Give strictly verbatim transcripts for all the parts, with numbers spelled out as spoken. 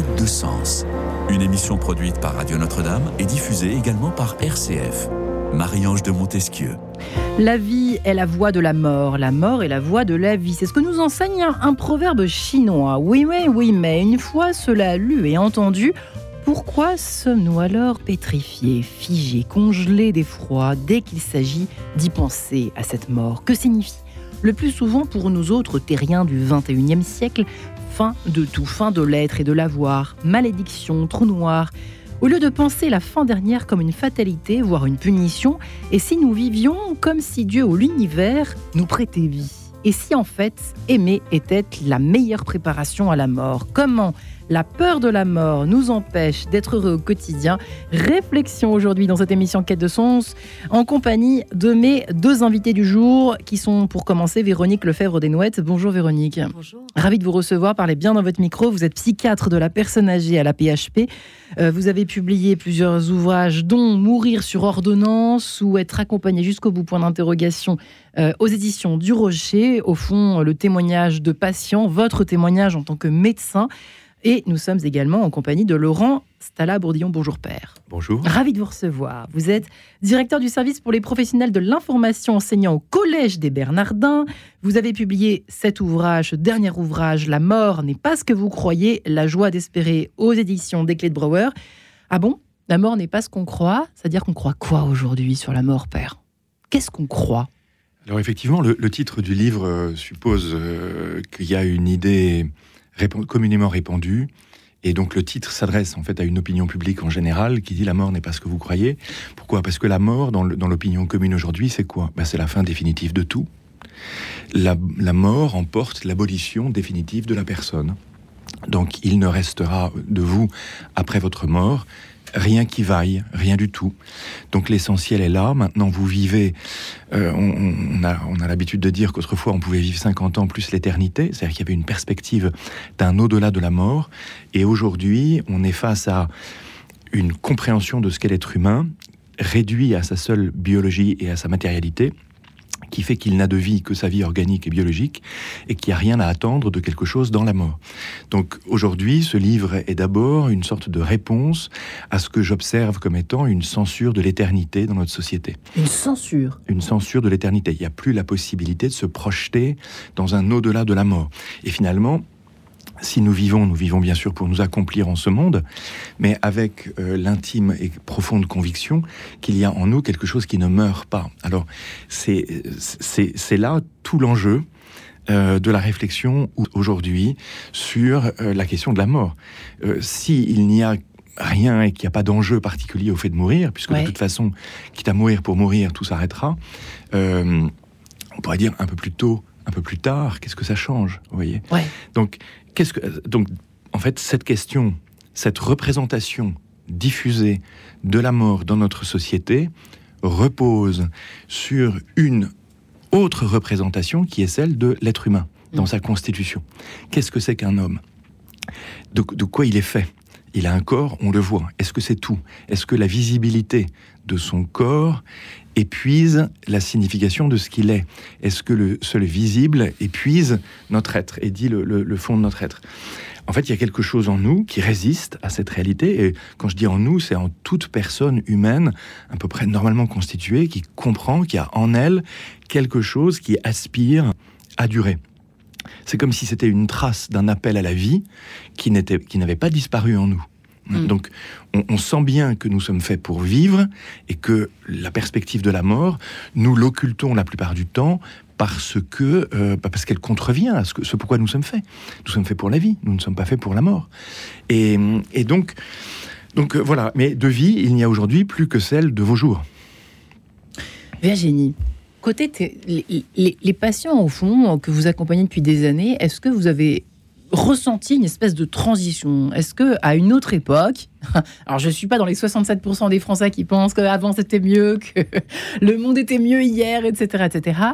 de sens. Une émission produite par Radio Notre-Dame et diffusée également par R C F. Marie-Ange de Montesquieu. La vie est la voie de la mort, la mort est la voie de la vie. C'est ce que nous enseigne un, un proverbe chinois. Oui, mais, oui, mais, une fois cela lu et entendu, pourquoi sommes-nous alors pétrifiés, figés, congelés d'effroi dès qu'il s'agit d'y penser à cette mort ? Que signifie le plus souvent pour nous autres terriens du vingt et unième siècle, fin de tout, fin de l'être et de l'avoir, malédiction, trou noir. Au lieu de penser la fin dernière comme une fatalité, voire une punition, et si nous vivions comme si Dieu ou l'univers nous prêtait vie ? Et si en fait, aimer était la meilleure préparation à la mort ? Comment la peur de la mort nous empêche d'être heureux au quotidien ? Réflexion aujourd'hui dans cette émission Quête de Sens, en compagnie de mes deux invités du jour, qui sont pour commencer Véronique Lefebvre-Desnouettes. Bonjour Véronique. Bonjour. Ravie de vous recevoir, parlez bien dans votre micro. Vous êtes psychiatre de la personne âgée à la P H P. Euh, vous avez publié plusieurs ouvrages, dont Mourir sur ordonnance ou Être accompagné jusqu'au bout, point d'interrogation, euh, aux éditions du Rocher. Au fond, le témoignage de patients, votre témoignage en tant que médecin. Et nous sommes également en compagnie de Laurent Stala-Bourdillon. Bonjour père. Bonjour. Ravi de vous recevoir. Vous êtes directeur du service pour les professionnels de l'information enseignant au Collège des Bernardins. Vous avez publié cet ouvrage, ce dernier ouvrage, La mort n'est pas ce que vous croyez, la joie d'espérer, aux éditions des Clés de Brouwer. Ah bon ? La mort n'est pas ce qu'on croit ? C'est-à-dire qu'on croit quoi aujourd'hui sur la mort, père ? Qu'est-ce qu'on croit ? Alors effectivement, le, le titre du livre euh, suppose euh, qu'il y a une idée répand- communément répandue, et donc le titre s'adresse en fait à une opinion publique en général qui dit la mort n'est pas ce que vous croyez. Pourquoi ? Parce que la mort, dans, le, dans l'opinion commune aujourd'hui, c'est quoi ? Ben, c'est la fin définitive de tout. La, la mort emporte l'abolition définitive de la personne. Donc il ne restera de vous, après votre mort, rien qui vaille, rien du tout. Donc l'essentiel est là. Maintenant, vous vivez... Euh, on, on, a, on a l'habitude de dire qu'autrefois, on pouvait vivre cinquante ans plus l'éternité. C'est-à-dire qu'il y avait une perspective d'un au-delà de la mort. Et aujourd'hui, on est face à une compréhension de ce qu'est l'être humain, réduit à sa seule biologie et à sa matérialité, qui fait qu'il n'a de vie que sa vie organique et biologique, et qu'il n'y a rien à attendre de quelque chose dans la mort. Donc aujourd'hui, ce livre est d'abord une sorte de réponse à ce que j'observe comme étant une censure de l'éternité dans notre société. Une censure ? Une censure de l'éternité. Il n'y a plus la possibilité de se projeter dans un au-delà de la mort. Et finalement, si nous vivons, nous vivons bien sûr pour nous accomplir en ce monde, mais avec euh, l'intime et profonde conviction qu'il y a en nous quelque chose qui ne meurt pas. Alors, c'est, c'est, c'est là tout l'enjeu euh, de la réflexion aujourd'hui sur euh, la question de la mort. Euh, s'il n'y a rien et qu'il n'y a pas d'enjeu particulier au fait de mourir, puisque ouais. de toute façon, quitte à mourir pour mourir, tout s'arrêtera, euh, on pourrait dire un peu plus tôt, un peu plus tard, qu'est-ce que ça change, vous voyez ? Ouais. Donc, qu'est-ce que, donc, en fait, cette question, cette représentation diffusée de la mort dans notre société repose sur une autre représentation qui est celle de l'être humain dans mmh. sa constitution. Qu'est-ce que c'est qu'un homme ? de, de quoi il est fait ? Il a un corps, on le voit. Est-ce que c'est tout ? Est-ce que la visibilité de son corps épuise la signification de ce qu'il est ? Est-ce que le seul visible épuise notre être et dit le, le, le fond de notre être ? En fait, il y a quelque chose en nous qui résiste à cette réalité. Et quand je dis en nous, c'est en toute personne humaine, à peu près normalement constituée, qui comprend qu'il y a en elle quelque chose qui aspire à durer. C'est comme si c'était une trace d'un appel à la vie qui, n'était, qui n'avait pas disparu en nous. Mmh. Donc, on, on sent bien que nous sommes faits pour vivre et que la perspective de la mort, nous l'occultons la plupart du temps parce que euh, parce qu'elle contrevient à ce, que, ce pourquoi nous sommes faits. Nous sommes faits pour la vie, nous ne sommes pas faits pour la mort. Et, et donc, donc euh, voilà. Mais de vie, il n'y a aujourd'hui plus que celle de vos jours. Virginie, côté t- les, les, les patients, au fond, que vous accompagnez depuis des années, est-ce que vous avez ressenti une espèce de transition ? Est-ce qu'à une autre époque, alors je ne suis pas dans les soixante-sept pour cent des Français qui pensent qu'avant c'était mieux, que le monde était mieux hier, et cetera, et cetera,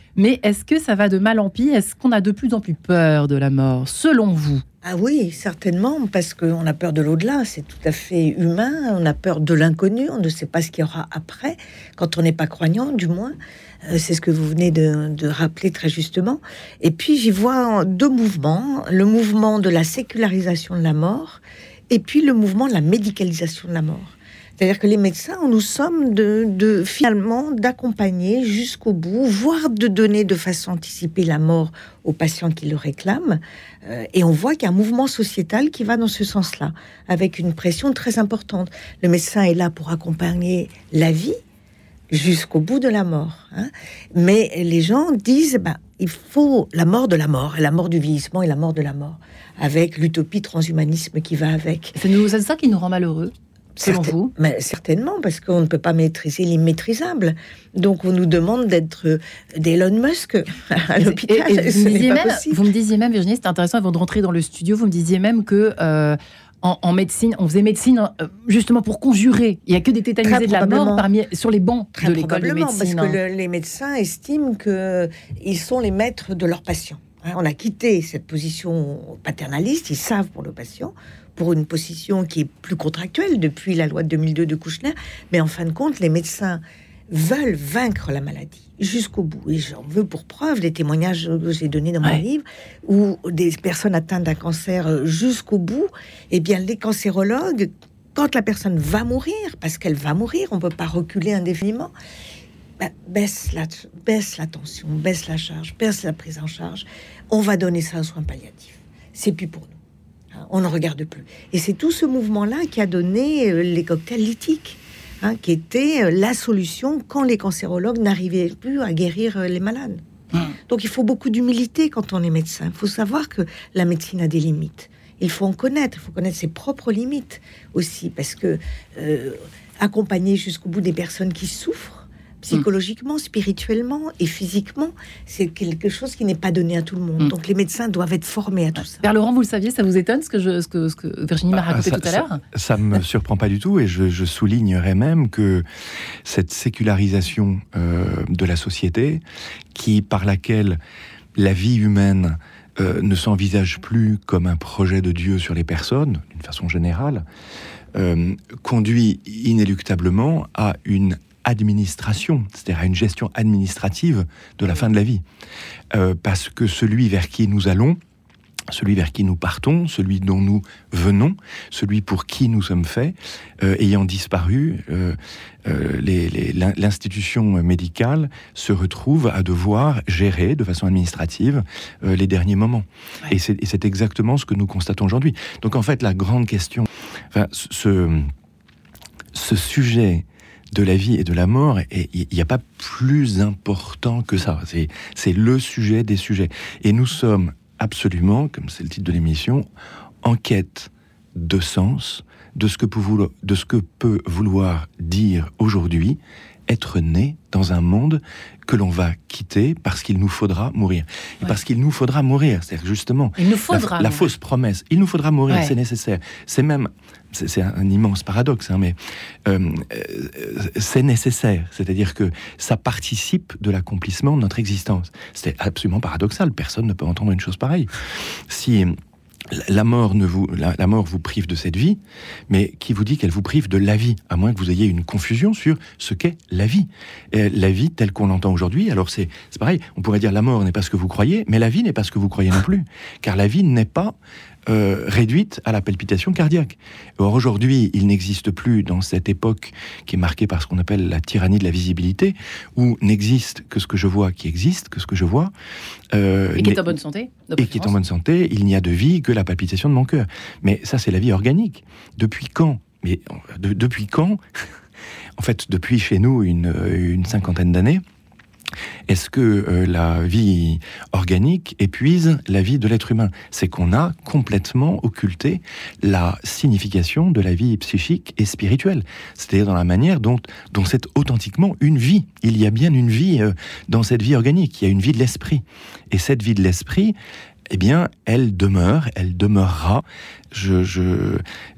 Mais est-ce que ça va de mal en pis ? Est-ce qu'on a de plus en plus peur de la mort, selon vous ? Ah oui, certainement, parce qu'on a peur de l'au-delà, c'est tout à fait humain, on a peur de l'inconnu, on ne sait pas ce qu'il y aura après, quand on n'est pas croyant, du moins. Euh, c'est ce que vous venez de, de rappeler très justement. Et puis j'y vois deux mouvements, le mouvement de la sécularisation de la mort, et puis le mouvement de la médicalisation de la mort. C'est-à-dire que les médecins, nous sommes de, de finalement d'accompagner jusqu'au bout, voire de donner de façon anticipée la mort aux patients qui le réclament. Euh, et on voit qu'il y a un mouvement sociétal qui va dans ce sens-là, avec une pression très importante. Le médecin est là pour accompagner la vie jusqu'au bout de la mort. Hein. Mais les gens disent, bah, il faut la mort de la mort, et la mort du vieillissement et la mort de la mort, avec l'utopie transhumanisme qui va avec. C'est, nous, c'est ça qui nous rend malheureux. Selon Certain, vous ? Mais certainement, parce qu'on ne peut pas maîtriser l'immaîtrisable. Donc, on nous demande d'être d'Elon Musk à l'hôpital. Et, et vous, Ce me n'est pas même, possible. vous me disiez même, Virginie, c'était intéressant, avant de rentrer dans le studio, vous me disiez même que euh, en, en médecine, on faisait médecine euh, justement pour conjurer. Il n'y a que des tétanisés de la mort parmi, sur les bancs Très de l'école de médecine. Parce que le, les médecins estiment qu'ils sont les maîtres de leurs patients. Hein, on a quitté cette position paternaliste, ils savent pour le patient, pour une position qui est plus contractuelle depuis la loi de deux mille deux de Kouchner, mais en fin de compte, les médecins veulent vaincre la maladie jusqu'au bout. Et j'en veux pour preuve les témoignages que j'ai donnés dans mon ouais. livre, où des personnes atteintes d'un cancer jusqu'au bout, eh bien, les cancérologues, quand la personne va mourir, parce qu'elle va mourir, on ne peut pas reculer indéfiniment, ben, baisse, la, baisse la tension, baisse la charge, baisse la prise en charge, on va donner ça aux soins palliatifs. C'est plus pour nous. On ne regarde plus. Et c'est tout ce mouvement-là qui a donné euh, les cocktails lithiques, hein, qui était euh, la solution quand les cancérologues n'arrivaient plus à guérir euh, les malades. Mmh. Donc il faut beaucoup d'humilité quand on est médecin. Il faut savoir que la médecine a des limites. Il faut en connaître, il faut connaître ses propres limites aussi, parce que euh, accompagner jusqu'au bout des personnes qui souffrent, psychologiquement, spirituellement et physiquement, c'est quelque chose qui n'est pas donné à tout le monde. Mmh. Donc les médecins doivent être formés à tout ça. Père Laurent, vous le saviez, ça vous étonne ce que, je, ce que, ce que Virginie m'a raconté ah, ça, tout à l'heure ? Ça ne me surprend pas du tout, et je, je soulignerais même que cette sécularisation euh, de la société, qui, par laquelle la vie humaine euh, ne s'envisage plus comme un projet de Dieu sur les personnes, d'une façon générale, euh, conduit inéluctablement à une administration, c'est-à-dire à une gestion administrative de la fin de la vie. Euh, parce que celui vers qui nous allons, celui vers qui nous partons, celui dont nous venons, celui pour qui nous sommes faits, euh, ayant disparu, euh, euh, les, les, l'institution médicale se retrouve à devoir gérer de façon administrative euh, les derniers moments. Ouais. Et, c'est, et c'est exactement ce que nous constatons aujourd'hui. Donc en fait, la grande question, enfin, ce, ce sujet de la vie et de la mort, et il n'y a pas plus important que ça. C'est, c'est le sujet des sujets. Et nous sommes absolument, comme c'est le titre de l'émission, en quête de sens, de ce que peut vouloir, de ce que peut vouloir dire aujourd'hui être né dans un monde que l'on va quitter parce qu'il nous faudra mourir. Et ouais. parce qu'il nous faudra mourir, c'est-à-dire justement il nous faudra la, la fausse promesse. Il nous faudra mourir, ouais. c'est nécessaire. C'est même, c'est, c'est un immense paradoxe, hein, mais euh, c'est nécessaire. C'est-à-dire que ça participe de l'accomplissement de notre existence. C'est absolument paradoxal. Personne ne peut entendre une chose pareille. Si La mort, ne vous, la, la mort vous prive de cette vie, mais qui vous dit qu'elle vous prive de la vie, à moins que vous ayez une confusion sur ce qu'est la vie. Et la vie telle qu'on l'entend aujourd'hui, alors c'est, c'est pareil, on pourrait dire la mort n'est pas ce que vous croyez, mais la vie n'est pas ce que vous croyez non plus, car la vie n'est pas euh, réduite à la palpitation cardiaque. Or aujourd'hui, il n'existe plus dans cette époque qui est marquée par ce qu'on appelle la tyrannie de la visibilité, où n'existe que ce que je vois qui existe, que ce que je vois. Euh, et qui est en bonne santé. Et qui est en bonne santé, il n'y a de vie que la palpitation de mon cœur. Mais ça, c'est la vie organique. Depuis quand Mais de, depuis quand En fait, depuis chez nous une, une cinquantaine d'années, est-ce que euh, la vie organique épuise la vie de l'être humain ? C'est qu'on a complètement occulté la signification de la vie psychique et spirituelle. C'est-à-dire dans la manière dont, dont c'est authentiquement une vie. Il y a bien une vie euh, dans cette vie organique. Il y a une vie de l'esprit. Et cette vie de l'esprit, eh bien, elle demeure, elle demeurera. Je, je,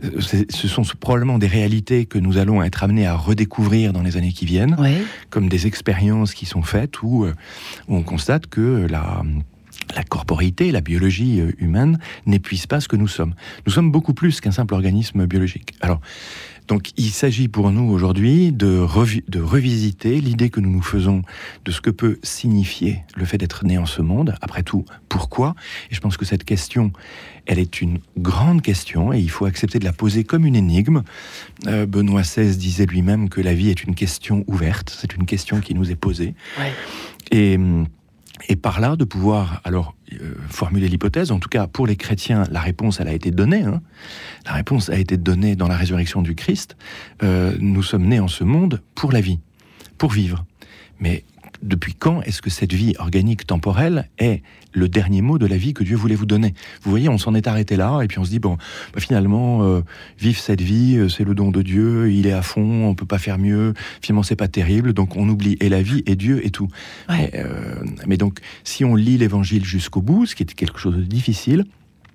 ce sont probablement des réalités que nous allons être amenés à redécouvrir dans les années qui viennent, ouais. comme des expériences qui sont faites où, où on constate que la... La corporéité, la biologie humaine n'épuise pas ce que nous sommes. Nous sommes beaucoup plus qu'un simple organisme biologique. Alors, donc, il s'agit pour nous aujourd'hui de, revi- de revisiter l'idée que nous nous faisons de ce que peut signifier le fait d'être né en ce monde. Après tout, pourquoi ? Et je pense que cette question, elle est une grande question et il faut accepter de la poser comme une énigme. Euh, Benoît seize disait lui-même que la vie est une question ouverte. C'est une question qui nous est posée. Ouais. Et... Et par là, de pouvoir alors euh, formuler l'hypothèse, en tout cas pour les chrétiens, la réponse elle a été donnée. Hein. La réponse a été donnée dans la résurrection du Christ. Euh, nous sommes nés en ce monde pour la vie, pour vivre. Mais depuis quand est-ce que cette vie organique temporelle est le dernier mot de la vie que Dieu voulait vous donner ? Vous voyez, on s'en est arrêté là, et puis on se dit, bon, bah finalement, euh, vivre cette vie, euh, c'est le don de Dieu, il est à fond, on peut pas faire mieux, finalement c'est pas terrible, donc on oublie et la vie, et Dieu, et tout. Ouais. Mais, euh, mais donc, si on lit l'évangile jusqu'au bout, ce qui est quelque chose de difficile,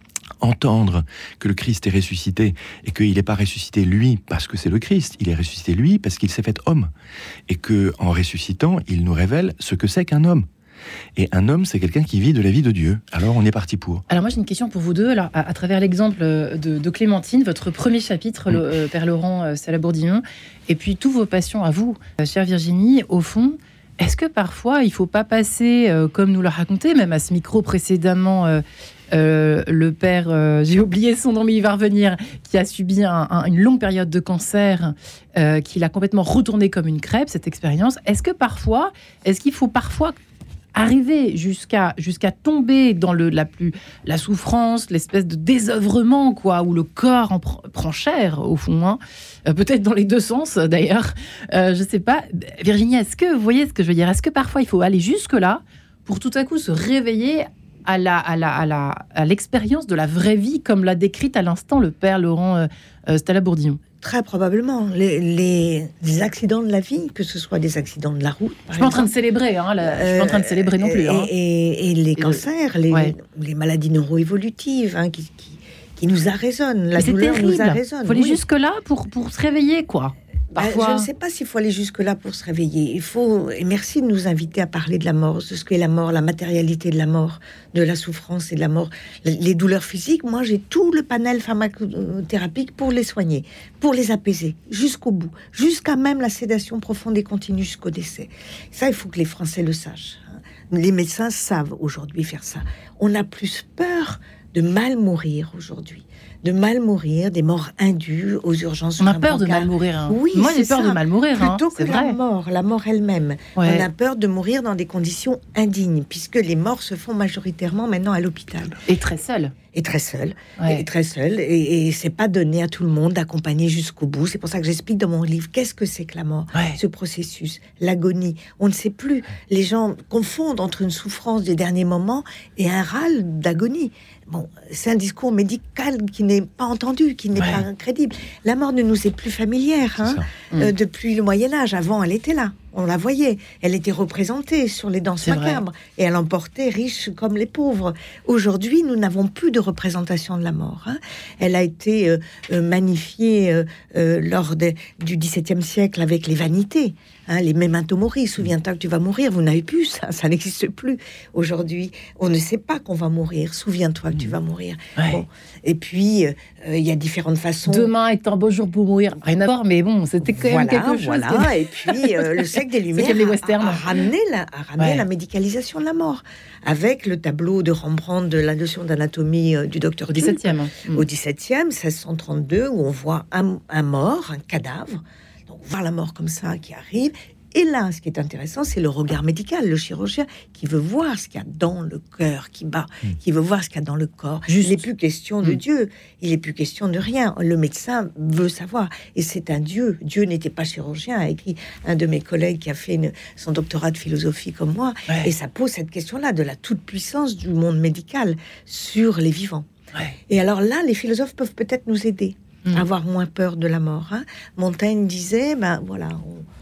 entendre que le Christ est ressuscité et qu'il n'est pas ressuscité lui parce que c'est le Christ, il est ressuscité lui parce qu'il s'est fait homme et que en ressuscitant, il nous révèle ce que c'est qu'un homme. Et un homme, c'est quelqu'un qui vit de la vie de Dieu. Alors on est parti pour. Alors moi j'ai une question pour vous deux. Alors à, à travers l'exemple de, de Clémentine, votre premier chapitre, mmh. le, euh, Père Laurent euh, Salabourdillon, et puis tous vos passions à vous, euh, chère Virginie, au fond. Est-ce que parfois, il ne faut pas passer, euh, comme nous l'a raconté, même à ce micro précédemment, euh, euh, le père, euh, j'ai oublié son nom, mais il va revenir, qui a subi un, un, une longue période de cancer, euh, qui l'a complètement retourné comme une crêpe, cette expérience. Est-ce que parfois, est-ce qu'il faut parfois arriver jusqu'à, jusqu'à tomber dans le, la, plus, la souffrance, l'espèce de désœuvrement, quoi, où le corps en pr- prend cher, au fond, hein. euh, peut-être dans les deux sens, d'ailleurs. Euh, je ne sais pas. Virginie, est-ce que, vous voyez ce que je veux dire ? Est-ce que parfois, il faut aller jusque-là pour tout à coup se réveiller à, la, à, la, à, la, à l'expérience de la vraie vie, comme l'a décrite à l'instant le père Laurent euh, euh, Salabourdillon ? Très probablement. Les, les, les accidents de la vie, que ce soit des accidents de la route. Je suis pas en train de célébrer, hein, la, je suis pas en train de célébrer non plus. Et, hein. et, et les cancers, les, ouais. les maladies neuroévolutives, hein, qui, qui, qui nous arraisonnent. La Mais douleur c'est nous arraisonne. Il faut aller oui. jusque-là pour, pour se réveiller, quoi. Parfois... Ben, je ne sais pas s'il faut aller jusque-là pour se réveiller. Il faut, et merci de nous inviter à parler de la mort, de ce qu'est la mort, la matérialité de la mort, de la souffrance et de la mort. Les douleurs physiques, moi j'ai tout le panel pharmacothérapique pour les soigner, pour les apaiser, jusqu'au bout, jusqu'à même la sédation profonde et continue jusqu'au décès. Ça, il faut que les Français le sachent. Les médecins savent aujourd'hui faire ça. On a plus peur de mal mourir aujourd'hui. De mal mourir, des morts indues aux urgences. On a peur de mal mourir. Hein. Oui, moi j'ai peur ça. de mal mourir. Plutôt hein. que c'est la vrai. mort, la mort elle-même. Ouais. On a peur de mourir dans des conditions indignes, puisque les morts se font majoritairement maintenant à l'hôpital. Et très seul. Et très seul. Ouais. Et très seul. Et, et c'est pas donné à tout le monde d'accompagner jusqu'au bout. C'est pour ça que j'explique dans mon livre qu'est-ce que c'est que la mort, ouais. ce processus, l'agonie. On ne sait plus. Les gens confondent entre une souffrance des derniers moments et un râle d'agonie. Bon, c'est un discours médical qui n'est pas entendu, qui n'est ouais. pas crédible. La mort ne nous est plus familière hein, euh, mmh. depuis le Moyen-Âge. Avant, elle était là. On la voyait. Elle était représentée sur les danses c'est macabres. Vrai. Et elle emportait riches comme les pauvres. Aujourd'hui, nous n'avons plus de représentation de la mort. Hein. Elle a été euh, euh, magnifiée euh, euh, lors de, du dix-septième siècle avec les vanités. Hein, les memento mori, souviens-toi que tu vas mourir. Vous n'avez plus ça, ça n'existe plus. Aujourd'hui, on ne sait pas qu'on va mourir. Souviens-toi que tu vas mourir. Ouais. Bon. Et puis, il euh, y a différentes façons. Demain est un beau jour pour mourir. Rien à voir, mais bon, c'était quand voilà, même quelque chose. Voilà, qui... et puis euh, le siècle des Lumières a, a, a ramené, la, a ramené ouais. la médicalisation de la mort. Avec le tableau de Rembrandt de la notion d'anatomie euh, du docteur Tulpe. Au dix-septième. Au dix-septième, seize cent trente-deux, où on voit un, un mort, un cadavre. Donc, voir la mort comme ça qui arrive. Et là, ce qui est intéressant, c'est le regard médical, le chirurgien qui veut voir ce qu'il y a dans le cœur qui bat, mmh. qui veut voir ce qu'il y a dans le corps. Juste. Il n'est plus question de mmh. Dieu, il n'est plus question de rien. Le médecin veut savoir. Et c'est un Dieu. Dieu n'était pas chirurgien, a écrit un de mes collègues qui a fait une, son doctorat de philosophie comme moi. Ouais. Et ça pose cette question-là de la toute-puissance du monde médical sur les vivants. Ouais. Et alors là, les philosophes peuvent peut-être nous aider mmh. à avoir moins peur de la mort. Hein. Montaigne disait, ben voilà... On,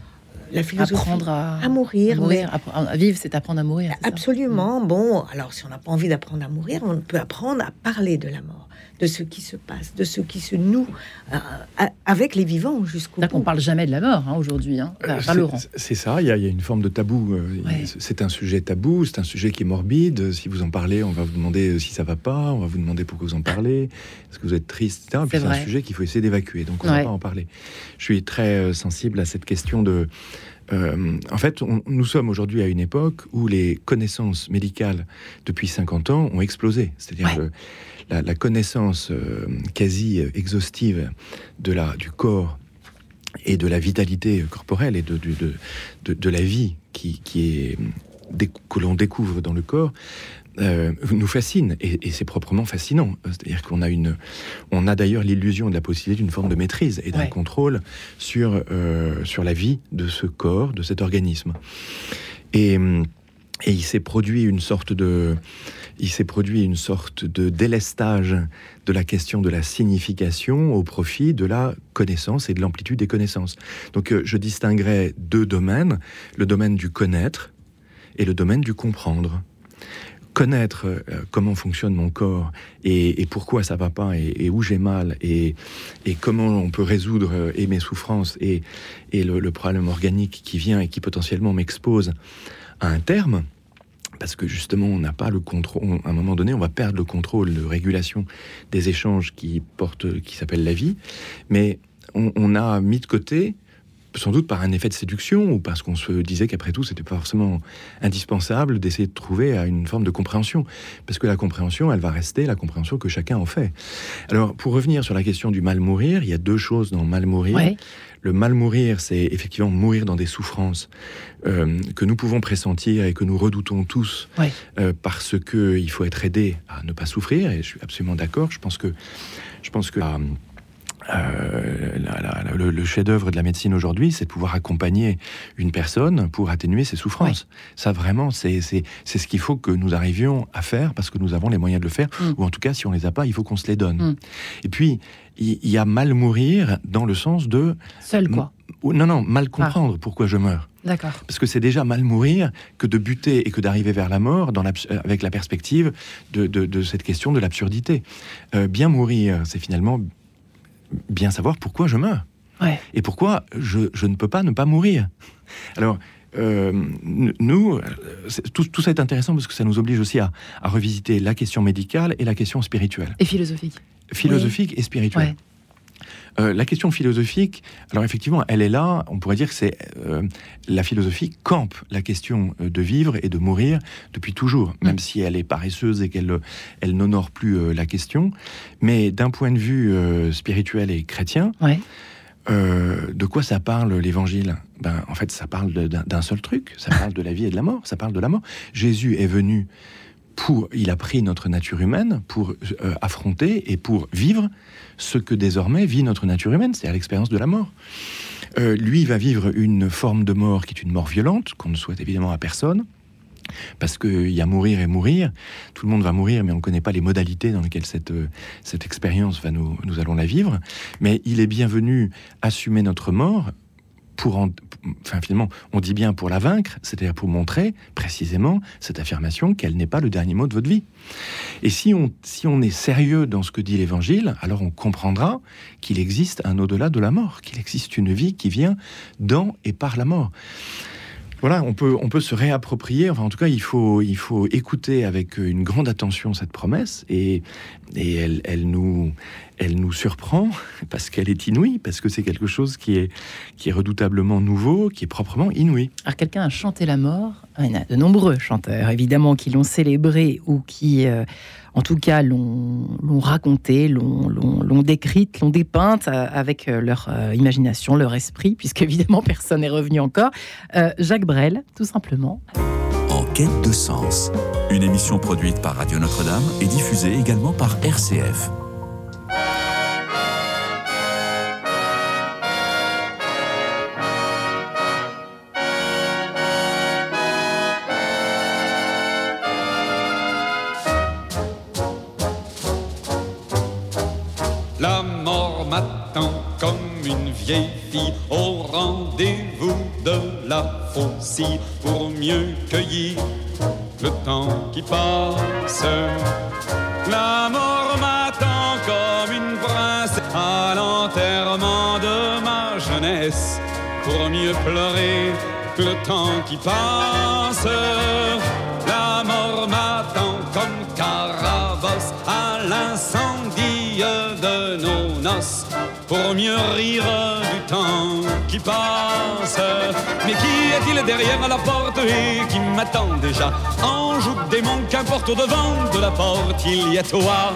la philosophie. Apprendre à, à mourir. à, mourir mais... à, à vivre, c'est apprendre à mourir. C'est absolument. Ça. Bon, alors si on n'a pas envie d'apprendre à mourir, on peut apprendre à parler de la mort, de ce qui se passe, de ce qui se noue euh, avec les vivants jusqu'au bout. On ne parle jamais de la mort hein, aujourd'hui, hein. euh, pas Laurent. C'est ça, il y, y a une forme de tabou. Euh, ouais. C'est un sujet tabou, c'est un sujet qui est morbide. Si vous en parlez, on va vous demander si ça va pas, on va vous demander pourquoi vous en parlez, est-ce que vous êtes triste, et cetera. Et puis c'est un sujet qu'il faut essayer d'évacuer, donc on ne ouais. va pas en parler. Je suis très euh, sensible à cette question de... Euh, en fait, on, nous sommes aujourd'hui à une époque où les connaissances médicales depuis cinquante ans ont explosé. C'est-à-dire ouais. le, la, la connaissance euh, quasi exhaustive de la, du corps et de la vitalité corporelle et de, de, de, de, de la vie qui, qui est, que l'on découvre dans le corps euh, nous fascine et, et c'est proprement fascinant. C'est-à-dire qu'on a une, on a d'ailleurs l'illusion de la possibilité d'une forme de maîtrise et d'un ouais. contrôle sur euh, sur la vie de ce corps, de cet organisme. Et, et il s'est produit une sorte de, il s'est produit une sorte de délestage de la question de la signification au profit de la connaissance et de l'amplitude des connaissances. Donc euh, je distinguerais deux domaines, le domaine du connaître et le domaine du comprendre. Connaître euh, comment fonctionne mon corps et, et pourquoi ça va pas et, et où j'ai mal et, et comment on peut résoudre euh, et mes souffrances et, et le, le problème organique qui vient et qui potentiellement m'expose à un terme, parce que justement on n'a pas le contrôle, à un moment donné on va perdre le contrôle de régulation des échanges qui portent, qui s'appelle la vie, mais on, on a mis de côté, sans doute par un effet de séduction ou parce qu'on se disait qu'après tout c'était pas forcément indispensable d'essayer de trouver une forme de compréhension, parce que la compréhension elle va rester la compréhension que chacun en fait. Alors pour revenir sur la question du mal mourir, il y a deux choses dans mal mourir. Ouais. Le mal mourir, c'est effectivement mourir dans des souffrances euh, que nous pouvons pressentir et que nous redoutons tous, ouais. euh, parce que il faut être aidé à ne pas souffrir, et je suis absolument d'accord. Je pense que je pense que euh, Euh, la, la, le, le chef-d'œuvre de la médecine aujourd'hui, c'est de pouvoir accompagner une personne pour atténuer ses souffrances. Ouais. Ça, vraiment, c'est, c'est, c'est ce qu'il faut que nous arrivions à faire parce que nous avons les moyens de le faire, mmh. ou en tout cas, si on les a pas, il faut qu'on se les donne. Mmh. Et puis, il y, y a mal mourir dans le sens de... Seul, quoi. M- non, non, mal comprendre ah. pourquoi je meurs. D'accord. Parce que c'est déjà mal mourir que de buter et que d'arriver vers la mort dans avec la perspective de, de, de cette question de l'absurdité. Euh, bien mourir, c'est finalement... bien savoir pourquoi je meurs. Ouais. Et pourquoi je, je ne peux pas ne pas mourir. Alors, euh, nous, tout, tout ça est intéressant parce que ça nous oblige aussi à, à revisiter la question médicale et la question spirituelle. Et philosophique. Philosophique oui. et spirituelle. Ouais. Euh, la question philosophique, alors effectivement, elle est là, on pourrait dire que c'est euh, la philosophie campe la question de vivre et de mourir depuis toujours, mmh. même si elle est paresseuse et qu'elle elle n'honore plus euh, la question. Mais d'un point de vue euh, spirituel et chrétien, ouais. euh, de quoi ça parle l'Évangile ? Ben, en fait, ça parle de, d'un, d'un seul truc, ça parle de la vie et de la mort, ça parle de la mort. Jésus est venu pour, il a pris notre nature humaine pour euh, affronter et pour vivre ce que désormais vit notre nature humaine, c'est-à-dire l'expérience de la mort. Euh, lui va vivre une forme de mort qui est une mort violente, qu'on ne souhaite évidemment à personne, parce qu'il y a mourir et mourir. Tout le monde va mourir, mais on ne connaît pas les modalités dans lesquelles cette, euh, cette expérience va nous, nous allons la vivre. Mais il est bienvenu assumer notre mort pour en, enfin finalement, on dit bien pour la vaincre, c'est-à-dire pour montrer précisément cette affirmation qu'elle n'est pas le dernier mot de votre vie. Et si on, si on est sérieux dans ce que dit l'Évangile, alors on comprendra qu'il existe un au-delà de la mort, qu'il existe une vie qui vient dans et par la mort. Voilà, on peut, on peut se réapproprier, enfin en tout cas il faut, il faut écouter avec une grande attention cette promesse, et, et elle, elle, nous, elle nous surprend parce qu'elle est inouïe, parce que c'est quelque chose qui est, qui est redoutablement nouveau, qui est proprement inouï. Alors quelqu'un a chanté la mort, il y en a de nombreux chanteurs évidemment qui l'ont célébré ou qui... Euh, en tout cas, l'ont, l'ont raconté, l'ont, l'ont, l'ont décrite, l'ont dépeinte avec leur euh, imagination, leur esprit, puisqu'évidemment, personne n'est revenu encore. Euh, Jacques Brel, tout simplement. En quête de sens, une émission produite par Radio Notre-Dame et diffusée également par R C F. m'attend comme une vieille fille au rendez-vous de la faucille pour mieux cueillir le temps qui passe. La mort m'attend comme une princesse à l'enterrement de ma jeunesse pour mieux pleurer le temps qui passe. La mort m'attend comme Carabosse à l'incendie de nos noces pour mieux rire du temps qui passe. Mais qui est-il derrière la porte et qui m'attend déjà? Ange ou démon, qu'importe, au devant de la porte il y a toi.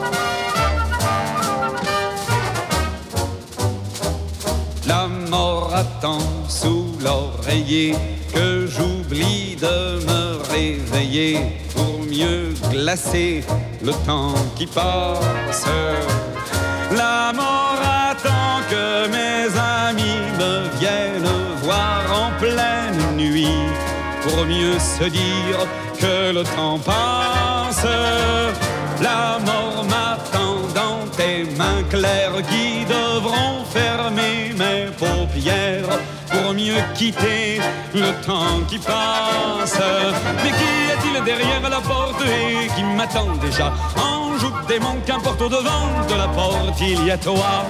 La mort attend sous l'oreiller que j'oublie de me réveiller pour mieux glacer le temps qui passe. La mort attend que mes amis me viennent voir en pleine nuit pour mieux se dire que le temps passe. La mort m'attend dans tes mains claires qui devront fermer mes paupières pour mieux quitter le temps qui passe. Mais qui est-il derrière la porte et qui m'attend déjà? Ange ou démon, qu'importe, au devant de la porte il y a toi.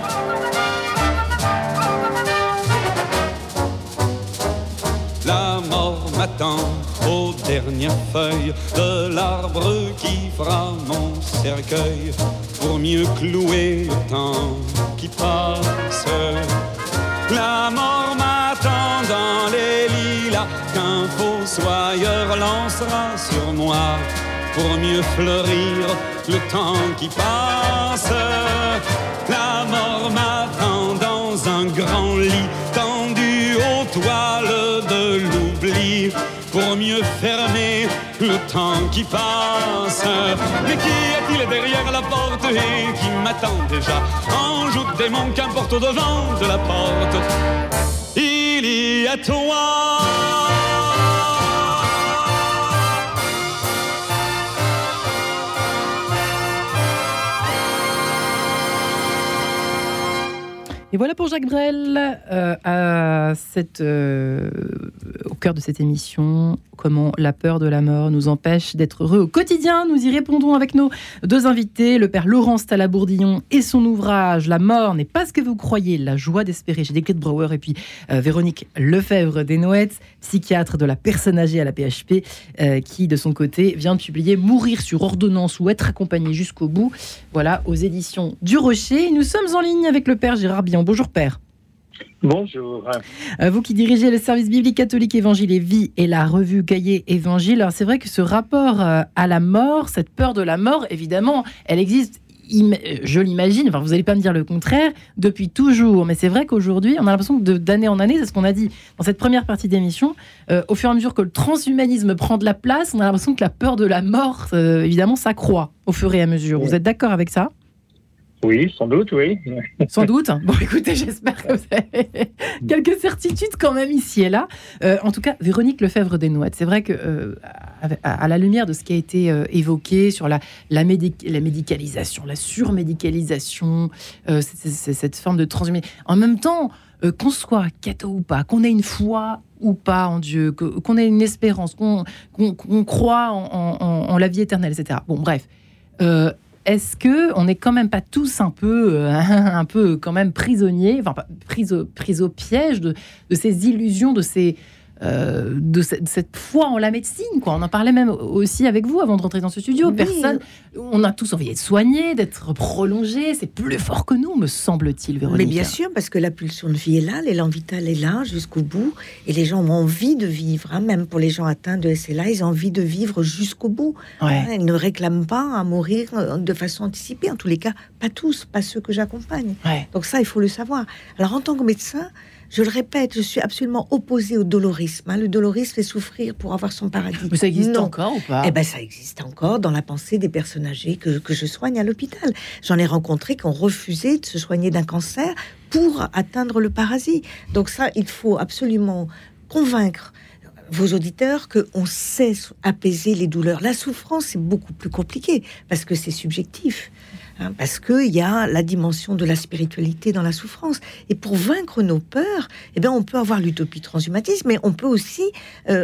La mort m'attend aux dernières feuilles de l'arbre qui fera mon cercueil pour mieux clouer le temps qui passe. La mort m'attend dans les lilas qu'un fossoyeur lancera sur moi pour mieux fleurir le temps qui passe. La mort m'attend dans un grand lit tendu aux toiles de l'oubli pour mieux fermer le temps qui passe. Mais qui est-il derrière la porte et qui m'attend déjà? Ange ou démon, qu'importe, au devant de la porte il y a toi. Et voilà pour Jacques Brel, euh, à cette, euh, au cœur de cette émission, comment la peur de la mort nous empêche d'être heureux au quotidien. Nous y répondons avec nos deux invités, le père Laurence Talabourdillon et son ouvrage « La mort n'est pas ce que vous croyez, la joie d'espérer » chez Desclés de Brouwer, et puis euh, Véronique Lefebvre Desnoëttes, psychiatre de la personne âgée à la P H P, euh, qui de son côté vient de publier « Mourir sur ordonnance ou être accompagné jusqu'au bout », voilà, aux éditions du Rocher. Nous sommes en ligne avec le père Gérard Billon. Bonjour père. Bonjour. Vous qui dirigez le service biblique catholique Évangile et Vie et la revue Cahiers Évangile. Alors c'est vrai que ce rapport à la mort, cette peur de la mort, évidemment, elle existe, je l'imagine, enfin vous n'allez pas me dire le contraire, depuis toujours. Mais c'est vrai qu'aujourd'hui, on a l'impression que de, d'année en année, c'est ce qu'on a dit dans cette première partie d'émission, euh, au fur et à mesure que le transhumanisme prend de la place, on a l'impression que la peur de la mort, euh, évidemment, s'accroît au fur et à mesure. Vous êtes d'accord avec ça ? Oui, sans doute, oui. Sans doute. Bon, écoutez, j'espère que vous avez quelques certitudes quand même ici et là. Euh, en tout cas, Véronique Lefebvre Desnoëttes, c'est vrai que euh, à, à la lumière de ce qui a été euh, évoqué sur la, la, médic- la médicalisation, la surmédicalisation, euh, c'est, c'est, cette forme de transhumanisme. En même temps, euh, qu'on soit catho ou pas, qu'on ait une foi ou pas en Dieu, que, qu'on ait une espérance, qu'on, qu'on, qu'on croit en, en, en la vie éternelle, et cetera. Bon, bref. Euh, Est-ce que on n'est quand même pas tous un peu, euh, un peu quand même prisonniers, enfin pris au, pris au piège de, de ces illusions, de ces, euh, de, cette, de cette foi en la médecine, quoi. On en parlait même aussi avec vous avant de rentrer dans ce studio. Oui. Personne, on a tous envie d'être soignés, d'être prolongés. C'est plus fort que nous, me semble-t-il, Véronique. Mais bien sûr, parce que la pulsion de vie est là, l'élan vital est là jusqu'au bout, et les gens ont envie de vivre. Hein, même pour les gens atteints de S L A, ils ont envie de vivre jusqu'au bout. Ouais. Hein, ils ne réclament pas à mourir de façon anticipée. En tous les cas, pas tous, pas ceux que j'accompagne. Ouais. Donc ça, il faut le savoir. Alors en tant que médecin, je le répète, je suis absolument opposée au dolorisme. Hein. Le dolorisme fait souffrir pour avoir son paradis. Mais ça existe non. encore ou pas ? Eh ben, ça existe encore dans la pensée des personnes âgées que, que je soigne à l'hôpital. J'en ai rencontré qui ont refusé de se soigner d'un cancer pour atteindre le paradis. Donc ça, il faut absolument convaincre vos auditeurs qu'on sait apaiser les douleurs. La souffrance, c'est beaucoup plus compliqué parce que c'est subjectif. Hein, parce qu'il y a la dimension de la spiritualité dans la souffrance. Et pour vaincre nos peurs, eh bien, on peut avoir l'utopie transhumanisme, mais on peut aussi euh,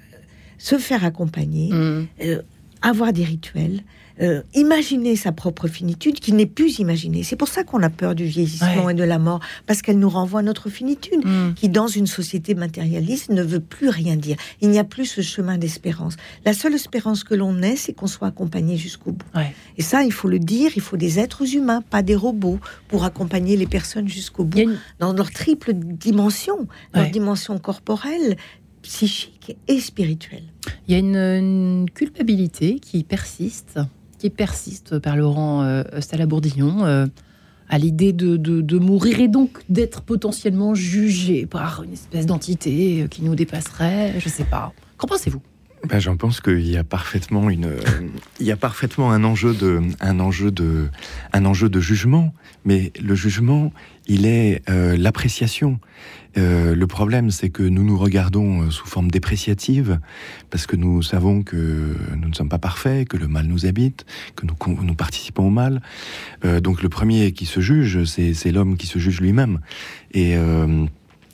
se faire accompagner, mmh. euh, avoir des rituels, euh, imaginer sa propre finitude qui n'est plus imaginée. C'est pour ça qu'on a peur du vieillissement ouais. et de la mort, parce qu'elle nous renvoie à notre finitude, mmh. qui dans une société matérialiste ne veut plus rien dire. Il n'y a plus ce chemin d'espérance. La seule espérance que l'on ait, c'est qu'on soit accompagné jusqu'au bout. Ouais. Et ça, il faut le dire, il faut des êtres humains, pas des robots, pour accompagner les personnes jusqu'au bout, une... dans leur triple dimension, ouais. leur dimension corporelle, psychique et spirituelle. Il y a une, une culpabilité qui persiste, qui persiste par Laurent euh, Stala-Bourdillon, euh, à l'idée de, de, de mourir et donc d'être potentiellement jugé par une espèce d'entité qui nous dépasserait, je ne sais pas. Qu'en pensez-vous ? Ben, j'en pense qu'il y a parfaitement une, euh, il y a parfaitement un enjeu de, un enjeu de, un enjeu de jugement. Mais le jugement, il est euh, l'appréciation. Euh, le problème, c'est que nous nous regardons sous forme dépréciative, parce que nous savons que nous ne sommes pas parfaits, que le mal nous habite, que nous, nous participons au mal. Euh, donc le premier qui se juge, c'est, c'est l'homme qui se juge lui-même. Et euh,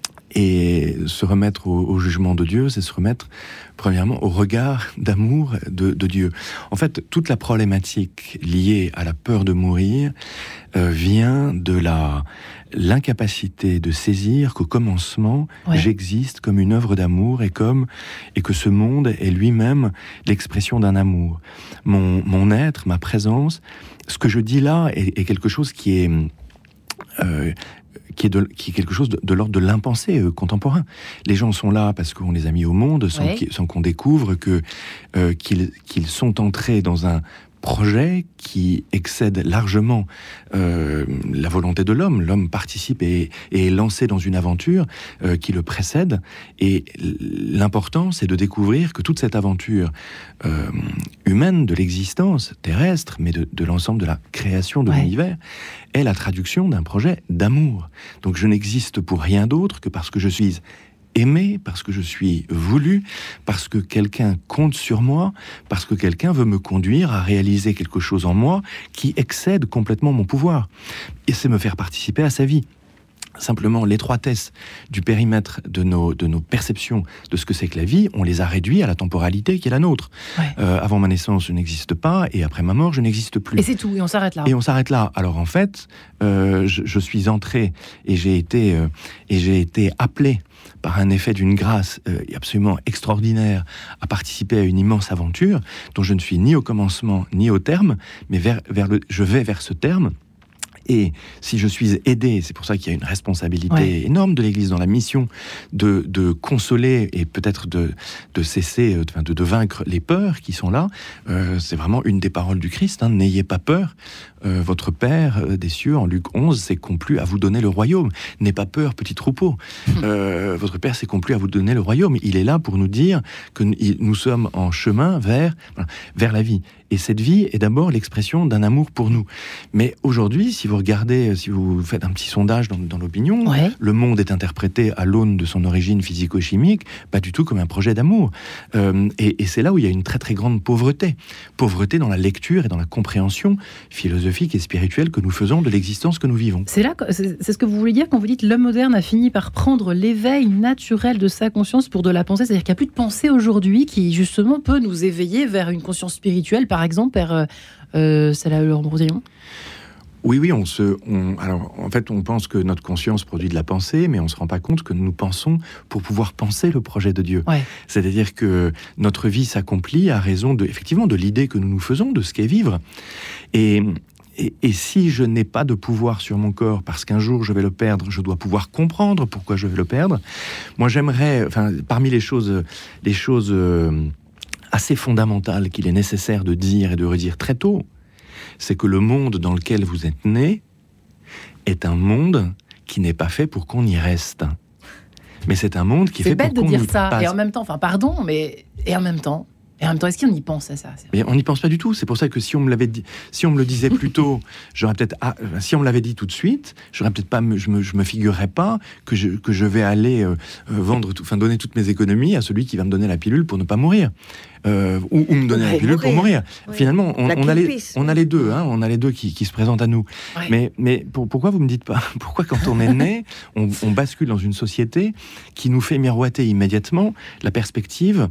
Et se remettre au, au jugement de Dieu, c'est se remettre, premièrement, au regard d'amour de, de Dieu. En fait, toute la problématique liée à la peur de mourir euh, vient de la, l'incapacité de saisir qu'au commencement, ouais. j'existe comme une œuvre d'amour et, comme, et que ce monde est lui-même l'expression d'un amour. Mon, mon être, ma présence, ce que je dis là est, est quelque chose qui est... Euh, Qui est, de, qui est quelque chose de, de l'ordre de l'impensé euh, contemporain. Les gens sont là parce qu'on les a mis au monde, sans, ouais. sans qu'on découvre que, euh, qu'ils, qu'ils sont entrés dans un projet qui excède largement euh, la volonté de l'homme. L'homme participe et, et est lancé dans une aventure euh, qui le précède. Et l'important, c'est de découvrir que toute cette aventure euh, humaine de l'existence terrestre, mais de, de l'ensemble de la création de ouais. l'univers, est la traduction d'un projet d'amour. Donc je n'existe pour rien d'autre que parce que je suis aimé, parce que je suis voulu, parce que quelqu'un compte sur moi, parce que quelqu'un veut me conduire à réaliser quelque chose en moi qui excède complètement mon pouvoir. Et c'est me faire participer à sa vie. Simplement, l'étroitesse du périmètre de nos, de nos perceptions de ce que c'est que la vie, on les a réduits à la temporalité qui est la nôtre. Ouais. Euh, avant ma naissance, je n'existe pas, et après ma mort, je n'existe plus. Et c'est tout, et on s'arrête là. Et on s'arrête là. Alors en fait, euh, je, je suis entré, et j'ai été, euh, et j'ai été appelé par un effet d'une grâce euh, absolument extraordinaire à participer à une immense aventure, dont je ne suis ni au commencement, ni au terme, mais vers, vers le, je vais vers ce terme. Et si je suis aidé, c'est pour ça qu'il y a une responsabilité ouais. énorme de l'Église dans la mission de, de consoler et peut-être de, de cesser, de, de, de vaincre les peurs qui sont là. Euh, c'est vraiment une des paroles du Christ. Hein, n'ayez pas peur. Euh, votre Père euh, des cieux, en Luc onze, s'est complu à vous donner le royaume. N'ayez pas peur, petit troupeau. Euh, votre Père s'est complu à vous donner le royaume. Il est là pour nous dire que nous sommes en chemin vers, voilà, vers la vie. Et cette vie est d'abord l'expression d'un amour pour nous. Mais aujourd'hui, si vous regardez, si vous faites un petit sondage dans, dans l'opinion, ouais. le monde est interprété à l'aune de son origine physico-chimique, pas du tout comme un projet d'amour. Euh, et, et c'est là où il y a une très très grande pauvreté. Pauvreté dans la lecture et dans la compréhension philosophique et spirituelle que nous faisons de l'existence que nous vivons. C'est là, c'est, c'est ce que vous voulez dire quand vous dites l'homme moderne a fini par prendre l'éveil naturel de sa conscience pour de la pensée. C'est-à-dire qu'il n'y a plus de pensée aujourd'hui qui justement peut nous éveiller vers une conscience spirituelle, par exemple, Père euh, Stala-Bourdillon. Oui, oui, on se, on, alors en fait, on pense que notre conscience produit de la pensée, mais on se rend pas compte que nous pensons pour pouvoir penser le projet de Dieu. Ouais. C'est-à-dire que notre vie s'accomplit à raison de, effectivement, de l'idée que nous nous faisons de ce qu'est vivre. Et Et, et si je n'ai pas de pouvoir sur mon corps, parce qu'un jour je vais le perdre, je dois pouvoir comprendre pourquoi je vais le perdre. Moi, j'aimerais, enfin, parmi les choses, les choses euh, assez fondamentales qu'il est nécessaire de dire et de redire très tôt, c'est que le monde dans lequel vous êtes né est un monde qui n'est pas fait pour qu'on y reste. Mais c'est un monde qui est c'est fait pour qu'on y passe. C'est bête de dire ça, et en même temps, enfin, pardon, mais et en même temps. Et en même temps, est-ce qu'on y pense à ça? Mais on n'y pense pas du tout. C'est pour ça que si on me l'avait dit, si on me le disait plus tôt, j'aurais peut-être, ah, si on me l'avait dit tout de suite, j'aurais peut-être pas, je me, je me figurerais pas que je, que je vais aller euh, vendre, tout, enfin donner toutes mes économies à celui qui va me donner la pilule pour ne pas mourir, euh, ou, ou me donner la pilule mourir. pour mourir. Oui. Finalement, on, on a les, on a les deux, hein, on a les deux qui, qui se présentent à nous. Ouais. Mais, mais pour, pourquoi vous me dites pas, pourquoi quand on est né, on, on bascule dans une société qui nous fait miroiter immédiatement la perspective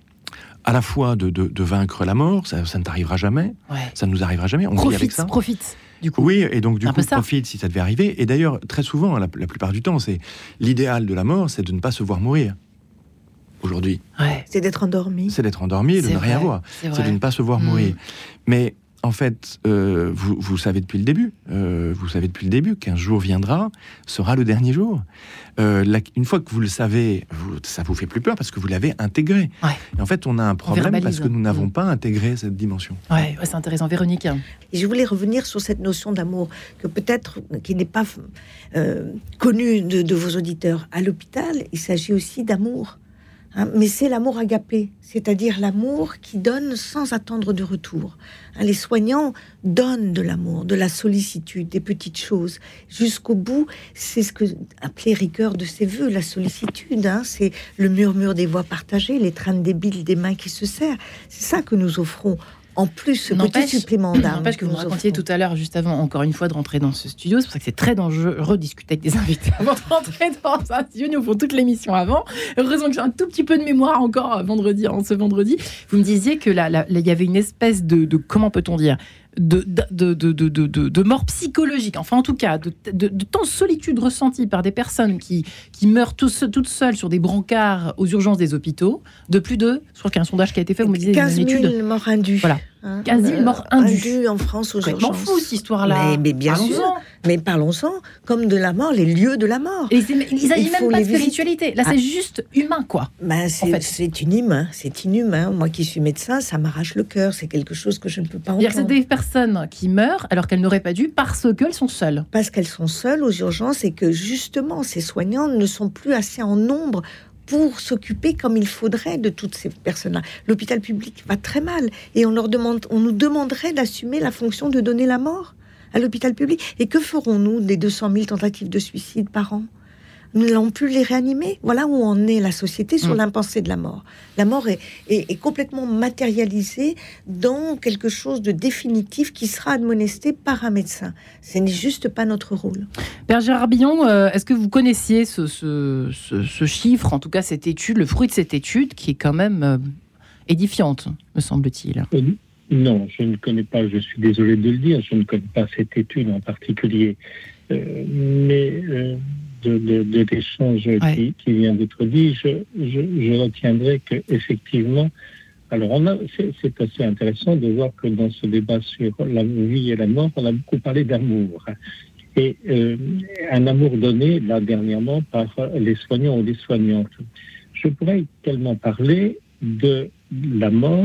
à la fois de, de, de vaincre la mort, ça, ça ne t'arrivera jamais, ouais. ça ne nous arrivera jamais, on profite, vit avec ça. Profite, du coup. Oui, et donc du un coup, profite si ça devait arriver. Et d'ailleurs, très souvent, la, la plupart du temps, c'est l'idéal de la mort, c'est de ne pas se voir mourir. Aujourd'hui. Ouais. C'est d'être endormi. C'est d'être endormi et de c'est ne vrai, rien voir. C'est, c'est de ne pas se voir mmh. mourir. Mais en fait, euh, vous, vous savez depuis le début, euh, vous savez depuis le début qu'un jour viendra, sera le dernier jour. Euh, la, une fois que vous le savez, vous, ça vous fait plus peur parce que vous l'avez intégré. Ouais. Et en fait, on a un problème parce que nous n'avons mmh. pas intégré cette dimension. Ouais, ouais, c'est intéressant, Véronique. Et je voulais revenir sur cette notion d'amour que peut-être qui n'est pas euh, connue de, de vos auditeurs. À l'hôpital, il s'agit aussi d'amour. Hein, mais c'est l'amour agapé, c'est-à-dire l'amour qui donne sans attendre de retour. Hein, les soignants donnent de l'amour, de la sollicitude, des petites choses. Jusqu'au bout, c'est ce que appelait Ricoeur de ses voeux, la sollicitude. Hein, c'est le murmure des voix partagées, l'étreinte débile des mains qui se serrent. C'est ça que nous offrons. En plus, ce petit supplément d'âme. N'empêche que vous me racontiez tout à l'heure, juste avant, encore une fois, de rentrer dans ce studio. C'est pour ça que c'est très dangereux de rediscuter avec des invités avant de rentrer dans un studio. Nous font toute l'émission avant. Heureusement que j'ai un tout petit peu de mémoire encore vendredi, en ce vendredi. Vous me disiez que là, là, là, il y avait une espèce de, de comment peut-on dire, de, de, de, de, de, de, de mort psychologique, enfin en tout cas, de, de, de temps de solitude ressentie par des personnes qui, qui meurent tous, toutes seules sur des brancards aux urgences des hôpitaux, de plus de, je crois qu'il y a un sondage qui a été fait, vous me disiez, quinze mille morts indues. Voilà. Hein, quinze mille morts indues. indues en France aux urgences. Je m'en fous, cette histoire-là. Mais, mais bien parlons-en. sûr. Mais parlons-en, comme de la mort, les lieux de la mort. Et c'est, il s'agit même pas de spiritualité. Là, ah. c'est juste humain, quoi. Ben, c'est, en fait. c'est inhumain. C'est inhumain. Moi qui suis médecin, ça m'arrache le cœur. C'est quelque chose que je ne peux pas entendre. C'est des personnes qui meurent alors qu'elles n'auraient pas dû parce qu'elles sont seules. Parce qu'elles sont seules aux urgences et que justement, ces soignants ne sont plus assez en nombre pour s'occuper comme il faudrait de toutes ces personnes-là. L'hôpital public va très mal et on leur demande, on nous demanderait d'assumer la fonction de donner la mort à l'hôpital public. Et que ferons-nous des deux cent mille tentatives de suicide par an ? Nous n'allons plus les réanimer. Voilà où en est la société sur mmh. l'impensé de la mort. La mort est, est, est complètement matérialisée dans quelque chose de définitif qui sera admonesté par un médecin. Ce n'est juste pas notre rôle. Père Gérard Billon, euh, est-ce que vous connaissiez ce, ce, ce, ce chiffre, en tout cas cette étude, le fruit de cette étude, qui est quand même euh, édifiante, me semble-t-il ? euh, Non, je ne connais pas, je suis désolé de le dire, je ne connais pas cette étude en particulier. Euh, mais... Euh... de, de, de l'échange ouais. qui, qui vient d'être dit, je, je, je retiendrai qu'effectivement, alors on a, c'est, c'est assez intéressant de voir que dans ce débat sur la vie et la mort, on a beaucoup parlé d'amour. Et euh, un amour donné, là dernièrement, par les soignants ou les soignantes. Je pourrais tellement parler de la mort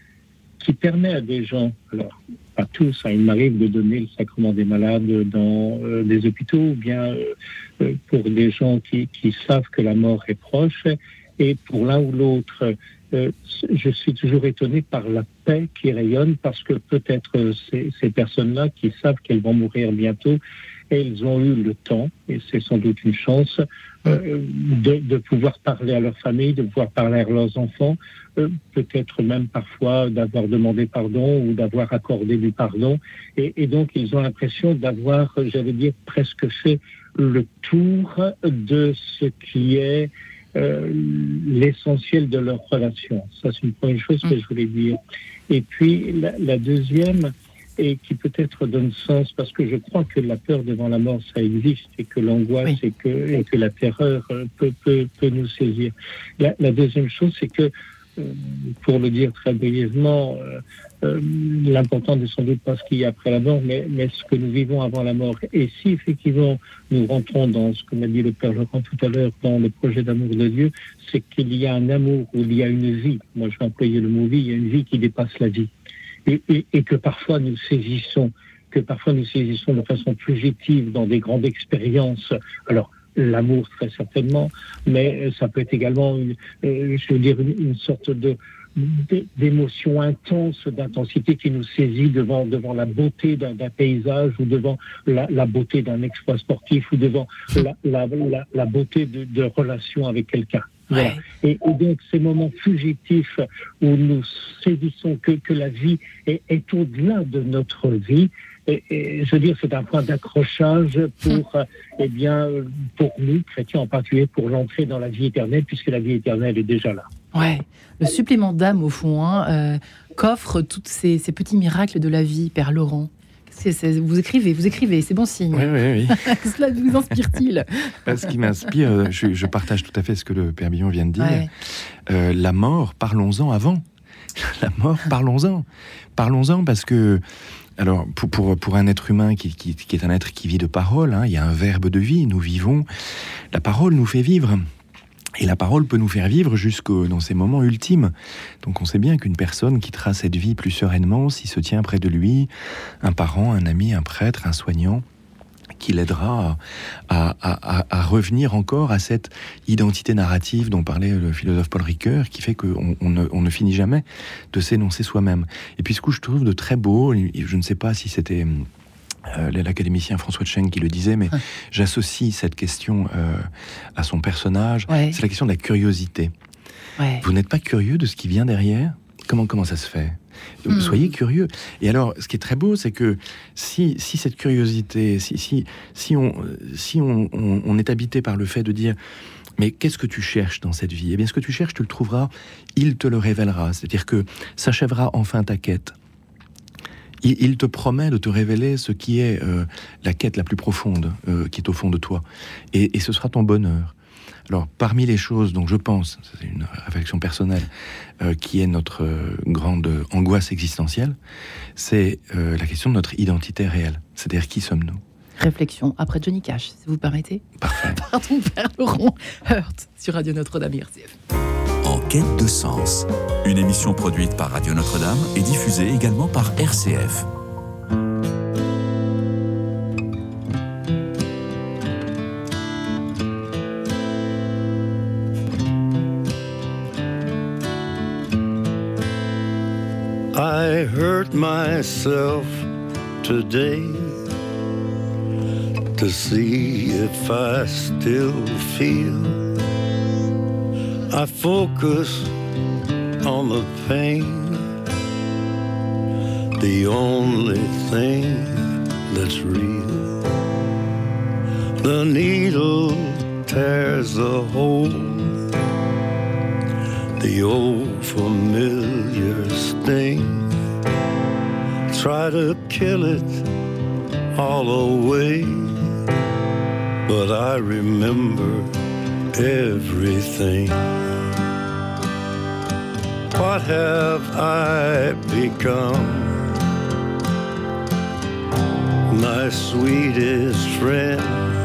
qui permet à des gens, alors pas tous, hein, il m'arrive de donner le sacrement des malades dans euh, des hôpitaux, ou bien euh, pour des gens qui, qui savent que la mort est proche, et pour l'un ou l'autre, euh, je suis toujours étonné par la paix qui rayonne, parce que peut-être ces, ces personnes-là qui savent qu'elles vont mourir bientôt, elles ont eu le temps, et c'est sans doute une chance, euh, de, de pouvoir parler à leur famille, de pouvoir parler à leurs enfants, euh, peut-être même parfois d'avoir demandé pardon ou d'avoir accordé du pardon. Et, et donc, ils ont l'impression d'avoir, j'allais dire, presque fait le tour de ce qui est euh, l'essentiel de leur relation. Ça, c'est une première chose que je voulais dire. Et puis, la, la deuxième... et qui peut-être donne sens, parce que je crois que la peur devant la mort, ça existe, et que l'angoisse oui. et, que, et que la terreur peut, peut, peut nous saisir. La, la deuxième chose, c'est que, euh, pour le dire très brièvement, euh, euh, l'important n'est sans doute pas ce qu'il y a après la mort, mais, mais ce que nous vivons avant la mort. Et si effectivement nous rentrons dans ce que m'a dit le Père Laurent tout à l'heure, dans le projet d'amour de Dieu, c'est qu'il y a un amour, où il y a une vie. Moi, je vais employer le mot vie, il y a une vie qui dépasse la vie. Et, et, et que parfois nous saisissons, que parfois nous saisissons de façon fugitive dans des grandes expériences. Alors, l'amour très certainement, mais ça peut être également, une, euh, je veux dire, une, une sorte de, d'émotions intenses, d'intensité qui nous saisit devant, devant la beauté d'un, d'un paysage ou devant la, la beauté d'un exploit sportif ou devant la, la, la, la beauté de, de relations avec quelqu'un. Voilà. Ouais. Et, et donc ces moments fugitifs où nous saisissons que, que la vie est, est au-delà de notre vie, et, et, je veux dire, c'est un point d'accrochage pour, euh, eh bien, pour nous, chrétiens en particulier, pour l'entrée dans la vie éternelle, puisque la vie éternelle est déjà là. Ouais, le supplément d'âme, au fond, hein, euh, qu'offrent tous ces, ces petits miracles de la vie, Père Laurent. C'est, c'est, vous écrivez, vous écrivez, c'est bon signe. Oui, oui, oui. Cela vous inspire-t-il ? Ce qui m'inspire, je, je partage tout à fait ce que le Père Billon vient de dire. Ouais. Euh, la mort, parlons-en avant. La mort, parlons-en. Parlons-en parce que, alors, pour, pour, pour un être humain qui, qui, qui est un être qui vit de parole, hein, il y a un verbe de vie, nous vivons. La parole nous fait vivre. Et la parole peut nous faire vivre jusqu'au dans ces moments ultimes. Donc on sait bien qu'une personne quittera cette vie plus sereinement s'il se tient près de lui un parent, un ami, un prêtre, un soignant, qui l'aidera à, à, à, à revenir encore à cette identité narrative dont parlait le philosophe Paul Ricoeur, qui fait qu'on on ne, on ne finit jamais de s'énoncer soi-même. Et puis ce que je trouve de très beau, je ne sais pas si c'était... Euh, l'académicien François Tcheng qui le disait, mais ah. j'associe cette question euh, à son personnage. Ouais. C'est la question de la curiosité. Ouais. Vous n'êtes pas curieux de ce qui vient derrière ? Comment, comment ça se fait ? mm. Soyez curieux. Et alors, ce qui est très beau, c'est que si, si cette curiosité, si, si, si, on, si on, on, on est habité par le fait de dire « Mais qu'est-ce que tu cherches dans cette vie ?» Eh bien, ce que tu cherches, tu le trouveras, il te le révélera. C'est-à-dire que s'achèvera enfin ta quête. Il te promet de te révéler ce qui est euh, la quête la plus profonde euh, qui est au fond de toi. Et, et ce sera ton bonheur. Alors, parmi les choses dont je pense, c'est une réflexion personnelle, euh, qui est notre euh, grande angoisse existentielle, c'est euh, la question de notre identité réelle. C'est-à-dire, qui sommes-nous ? Réflexion après Johnny Cash, si vous permettez. Parfait. Pardon, Père Laurent Heurt, sur Radio Notre-Dame R C F. En quête de sens, une émission produite par Radio Notre-Dame et diffusée également par R C F. I hurt myself today to see if I still feel. I focus on the pain, the only thing that's real. The needle tears a hole, the old familiar sting. Try to kill it all away, but I remember everything. What have I become? My sweetest friend.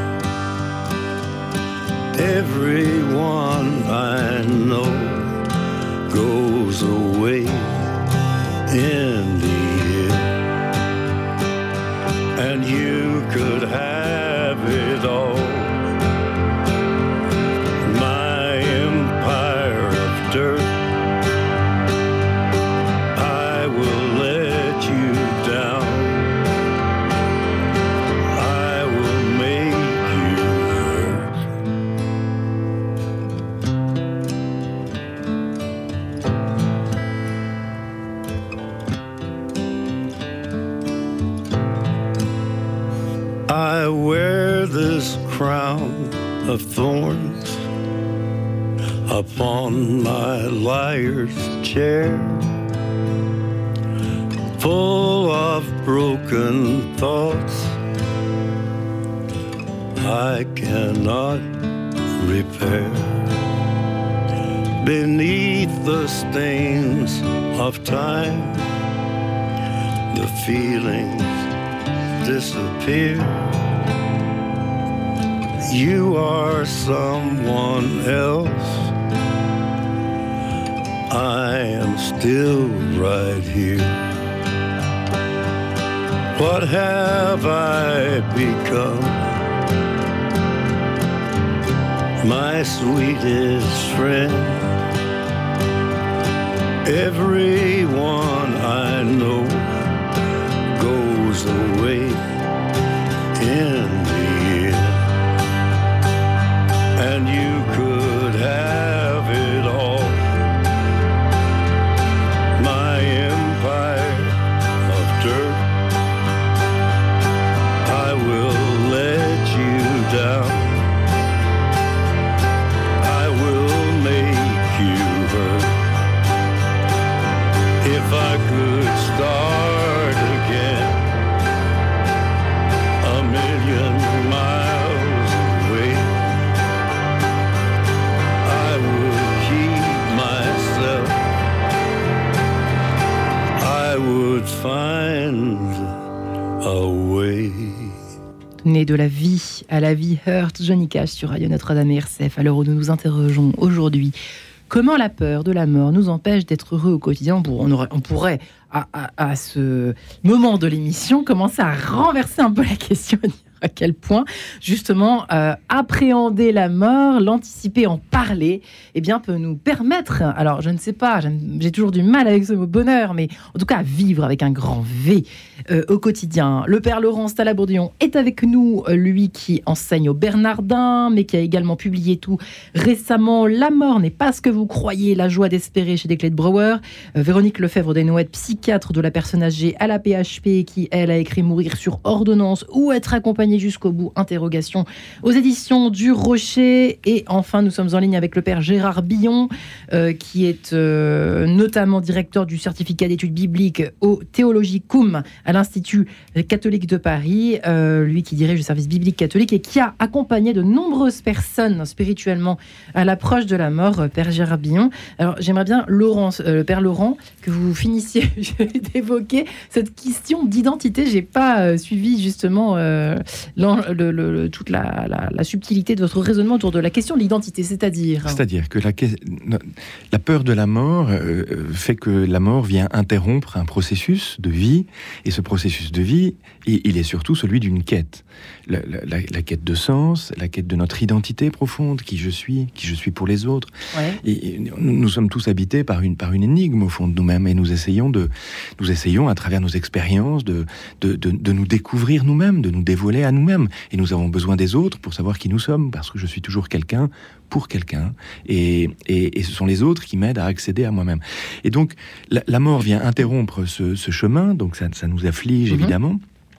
Everyone I know goes away in the end, and you could have it all. My empire of dirt, I will let you down. I will make you hurt. I wear this crown of thorns upon my liar's chair, full of broken thoughts I cannot repair. Beneath the stains of time, the feelings disappear. You are someone else. I am still right here. What have I become? My sweetest friend. Everyone I know goes away in the end, and you could have it all. My empire of dirt, I will let you down. I will make you hurt. If I could start again, a million miles away, I would keep myself. I would find a way. Né de la vie à la vie, Hurt, Johnny Cash sur Radio Notre-Dame et R C F, à l'heure où nous nous interrogeons aujourd'hui. Comment la peur de la mort nous empêche d'être heureux au quotidien ? On pourrait, on aurait, on pourrait à, à, à ce moment de l'émission, commencer à renverser un peu la question, dire à quel point, justement, euh, appréhender la mort, l'anticiper, en parler, eh bien, peut nous permettre, alors je ne sais pas, j'ai toujours du mal avec ce mot bonheur, mais en tout cas, vivre avec un grand V euh, au quotidien. Le père Laurent Stalabourdillon est avec nous, lui qui enseigne au Bernardin, mais qui a également publié tout récemment. La mort n'est pas ce que vous croyez, la joie d'espérer chez Desclés de Brouwer. Euh, Véronique Lefebvre-Desnouettes, psychiatre de la personne âgée à la P H P, qui, elle, a écrit Mourir sur ordonnance ou être accompagnée jusqu'au bout, interrogation, aux éditions du Rocher. Et enfin, nous sommes en ligne avec le père Gérard Billon, euh, qui est euh, notamment directeur du certificat d'études bibliques au Theologicum à l'Institut catholique de Paris, euh, lui qui dirige le service biblique catholique et qui a accompagné de nombreuses personnes spirituellement à l'approche de la mort. Père Gérard Billon, alors j'aimerais bien, Laurent, euh, le père Laurent, que vous finissiez d'évoquer cette question d'identité. J'ai pas euh, suivi justement euh, Le, le, le, toute la, la, la subtilité de votre raisonnement autour de la question de l'identité, c'est-à-dire C'est-à-dire que la, la peur de la mort euh, fait que la mort vient interrompre un processus de vie, et ce processus de vie, il, il est surtout celui d'une quête. La, la, la quête de sens, la quête de notre identité profonde, qui je suis, qui je suis pour les autres. Ouais. Et, et nous, nous sommes tous habités par une, par une énigme au fond de nous-mêmes, et nous essayons, de, nous essayons à travers nos expériences de, de, de, de nous découvrir nous-mêmes, de nous dévoiler à nous-mêmes. Et nous avons besoin des autres pour savoir qui nous sommes, parce que je suis toujours quelqu'un pour quelqu'un, et, et, et ce sont les autres qui m'aident à accéder à moi-même. Et donc, la, la mort vient interrompre ce, ce chemin, donc ça, ça nous afflige, mm-hmm. évidemment.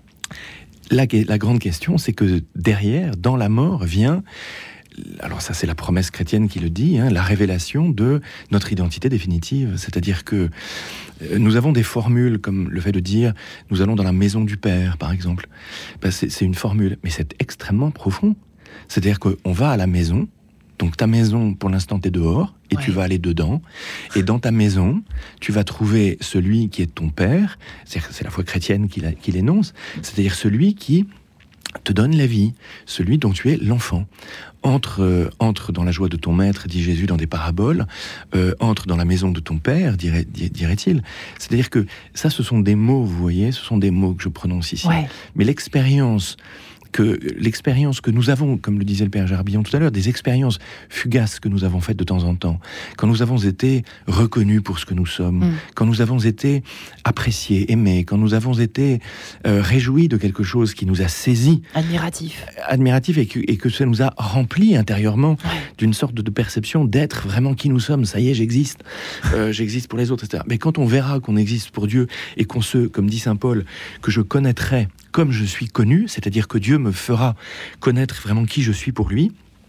La, la grande question, c'est que derrière, dans la mort, vient... Alors ça, c'est la promesse chrétienne qui le dit, hein, la révélation de notre identité définitive. C'est-à-dire que nous avons des formules, comme le fait de dire « nous allons dans la maison du Père », par exemple. Ben, c'est, c'est une formule, mais c'est extrêmement profond. C'est-à-dire qu'on va à la maison, donc ta maison, pour l'instant, t'es dehors, et ouais. tu vas aller dedans, et dans ta maison, tu vas trouver celui qui est ton Père, c'est, c'est la foi chrétienne qui, la, qui l'énonce, c'est-à-dire celui qui te donne la vie, celui dont tu es l'enfant. Entre, euh, entre dans la joie de ton maître, dit Jésus dans des paraboles, euh, entre dans la maison de ton père, dirait, dirait-il. C'est-à-dire que ça, ce sont des mots, vous voyez, ce sont des mots que je prononce ici. Ouais. Mais l'expérience que l'expérience que nous avons, comme le disait le père Gérard Billon tout à l'heure, des expériences fugaces que nous avons faites de temps en temps, quand nous avons été reconnus pour ce que nous sommes, mmh. quand nous avons été appréciés, aimés, quand nous avons été euh, réjouis de quelque chose qui nous a saisis, admiratif, admiratif et que, et que ça nous a remplis intérieurement ouais. d'une sorte de, de perception d'être vraiment qui nous sommes. Ça y est, j'existe, euh, j'existe pour les autres, et cetera. Mais quand on verra qu'on existe pour Dieu et qu'on se, comme dit saint Paul, que je connaîtrai comme je suis connu, c'est-à-dire que Dieu me fera connaître vraiment qui je suis pour lui,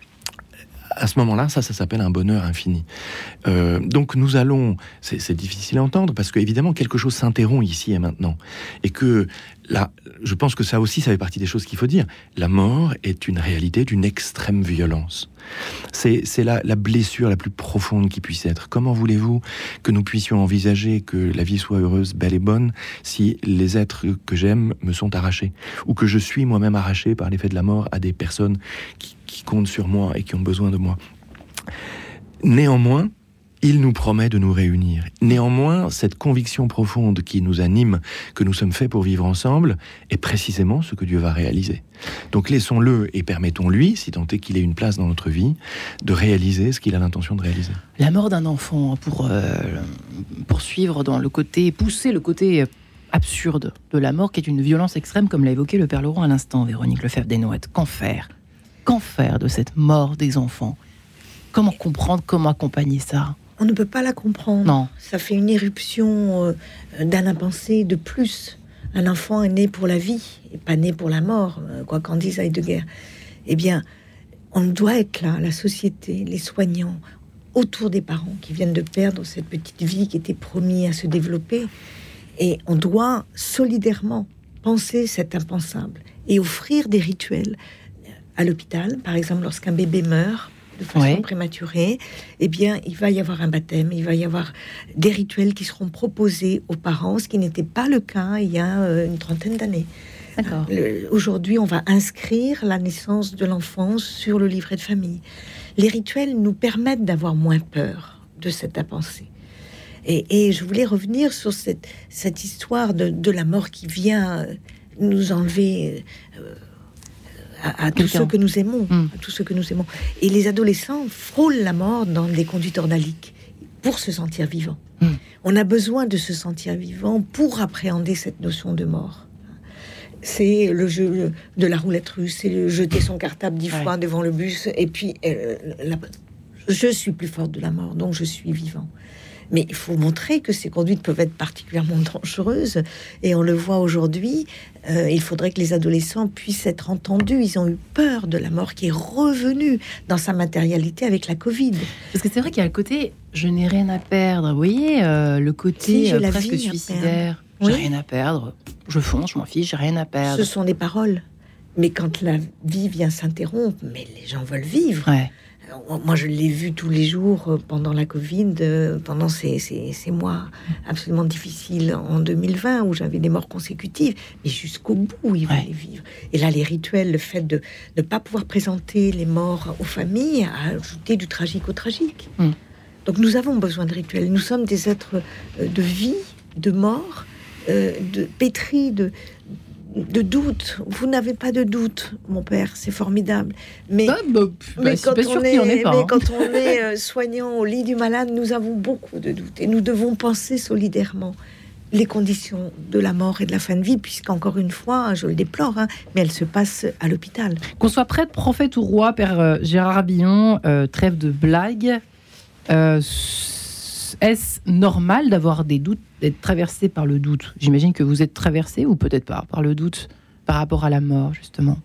à ce moment-là, ça, ça s'appelle un bonheur infini. Euh, donc nous allons, c'est, c'est difficile à entendre, parce qu'évidemment, quelque chose s'interrompt ici et maintenant. Et que, là, je pense que ça aussi, ça fait partie des choses qu'il faut dire. La mort est une réalité d'une extrême violence. C'est, c'est la, la blessure la plus profonde qui puisse être. Comment voulez-vous que nous puissions envisager que la vie soit heureuse, belle et bonne, si les êtres que j'aime me sont arrachés, ou que je suis moi-même arraché par l'effet de la mort à des personnes qui, qui comptent sur moi et qui ont besoin de moi. Néanmoins, il nous promet de nous réunir. Néanmoins, cette conviction profonde qui nous anime, que nous sommes faits pour vivre ensemble, est précisément ce que Dieu va réaliser. Donc laissons-le et permettons-lui, si tant est qu'il ait une place dans notre vie, de réaliser ce qu'il a l'intention de réaliser. La mort d'un enfant, pour euh, poursuivre dans le côté, pousser le côté absurde de la mort, qui est une violence extrême, comme l'a évoqué le Père Laurent à l'instant, Véronique Lefebvre-Desnoëttes. Qu'en faire ? Qu'en faire de cette mort des enfants ? Comment comprendre, comment accompagner ça ? On ne peut pas la comprendre. Non. Ça fait une éruption euh, d'un impensé de plus. Un enfant est né pour la vie, et pas né pour la mort, euh, quoi qu'en dise Heidegger. Eh bien, on doit être là, la société, les soignants, autour des parents qui viennent de perdre cette petite vie qui était promise à se développer. Et on doit solidairement penser cet impensable et offrir des rituels à l'hôpital. Par exemple, lorsqu'un bébé meurt de façon ouais. prématurée, eh bien, il va y avoir un baptême, il va y avoir des rituels qui seront proposés aux parents, ce qui n'était pas le cas il y a euh, une trentaine d'années. D'accord. Le, aujourd'hui, on va inscrire la naissance de l'enfant sur le livret de famille. Les rituels nous permettent d'avoir moins peur de cette impensée. Et, et je voulais revenir sur cette, cette histoire de, de la mort qui vient nous enlever euh, à, à tous ceux que nous aimons, mmh. à tous ceux que nous aimons. Et les adolescents frôlent la mort dans des conduites ordaliques pour se sentir vivant. Mmh. On a besoin de se sentir vivant pour appréhender cette notion de mort. C'est le jeu de la roulette russe, c'est le jeter son cartable dix ouais. fois devant le bus, et puis euh, la, je suis plus forte de la mort, donc je suis vivant. Mais il faut montrer que ces conduites peuvent être particulièrement dangereuses, et on le voit aujourd'hui. Euh, il faudrait que les adolescents puissent être entendus. Ils ont eu peur de la mort qui est revenue dans sa matérialité avec la Covid. Parce que c'est vrai qu'il y a le côté « je n'ai rien à perdre ». Vous voyez, euh, le côté si, euh, presque suicidaire. J'ai oui. rien à perdre, je fonce, je m'en fiche, j'ai rien à perdre. Ce sont des paroles. Mais quand la vie vient s'interrompre, mais les gens veulent vivre. Ouais. Moi, je l'ai vu tous les jours pendant la Covid, pendant ces, ces, ces mois absolument difficiles en deux mille vingt, où j'avais des morts consécutives, mais jusqu'au bout, ils voulaient ouais. vivre. Et là, les rituels, le fait de ne pas pouvoir présenter les morts aux familles, a ajouté du tragique au tragique. Mm. Donc, nous avons besoin de rituels. Nous sommes des êtres de vie, de mort, euh, de pétris de... de doute. Vous n'avez pas de doute, mon père, c'est formidable. Mais, bah, bah, mais, bah, quand, on est, est, pas, mais hein. quand on est euh, soignant au lit du malade, nous avons beaucoup de doutes. Et nous devons penser solidairement les conditions de la mort et de la fin de vie, puisqu'encore une fois, je le déplore, hein, mais elle se passe à l'hôpital. Qu'on soit prêtre, prophète ou roi, Père euh, Gérard Billon, euh, trêve de blague, euh, est-ce normal d'avoir des doutes, d'être traversé par le doute ? J'imagine que vous êtes traversé, ou peut-être pas, par le doute par rapport à la mort, justement.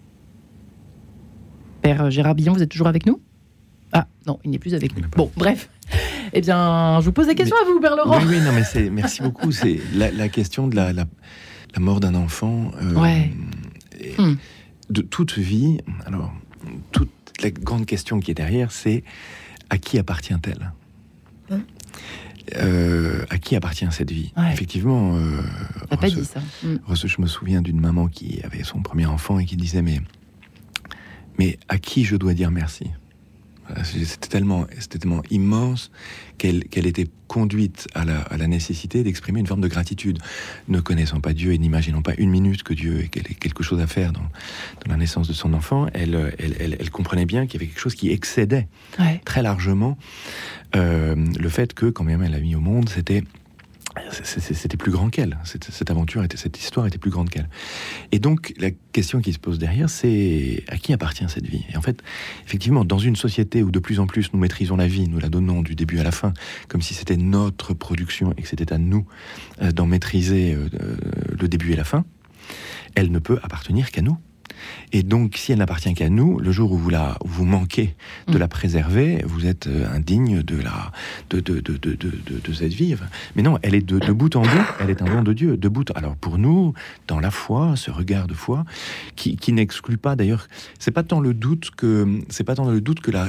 Père Gérard Billon, vous êtes toujours avec nous ? Ah, non, il n'est plus avec nous. Bon, bref. Eh bien, je vous pose la question mais, à vous, Père Laurent. Oui, oui, non, mais c'est, merci beaucoup. C'est la, la question de la, la, la mort d'un enfant. Euh, ouais. Et hum. De toute vie. Alors, toute la grande question qui est derrière, c'est à qui appartient-elle ? Hum. Euh, à qui appartient cette vie ? Ouais. Effectivement, euh, t'as pas dit ça. Mm. Je me souviens d'une maman qui avait son premier enfant et qui disait mais, mais à qui je dois dire merci ? C'était tellement, c'était tellement immense qu'elle, qu'elle était conduite à la, à la nécessité d'exprimer une forme de gratitude, ne connaissant pas Dieu et n'imaginant pas une minute que Dieu ait quelque chose à faire dans, dans la naissance de son enfant. Elle, elle, elle, elle comprenait bien qu'il y avait quelque chose qui excédait ouais. très largement euh, le fait que, quand même elle l'a mis au monde, c'était c'était plus grand qu'elle. Cette, cette aventure, était, cette histoire était plus grande qu'elle. Et donc, la question qui se pose derrière, c'est à qui appartient cette vie ? Et en fait, effectivement, dans une société où de plus en plus nous maîtrisons la vie, nous la donnons du début à la fin, comme si c'était notre production et que c'était à nous euh, d'en maîtriser euh, le début et la fin, elle ne peut appartenir qu'à nous. Et donc, si elle n'appartient qu'à nous, le jour où vous, la, où vous manquez de mmh. la préserver, vous êtes indigne de, la, de, de, de, de, de, de cette vie. Mais non, elle est de, de bout en bout, elle est un don de Dieu. De bout, alors pour nous, dans la foi, ce regard de foi, qui, qui n'exclut pas d'ailleurs, c'est pas tant le doute que, c'est pas tant le doute que la, la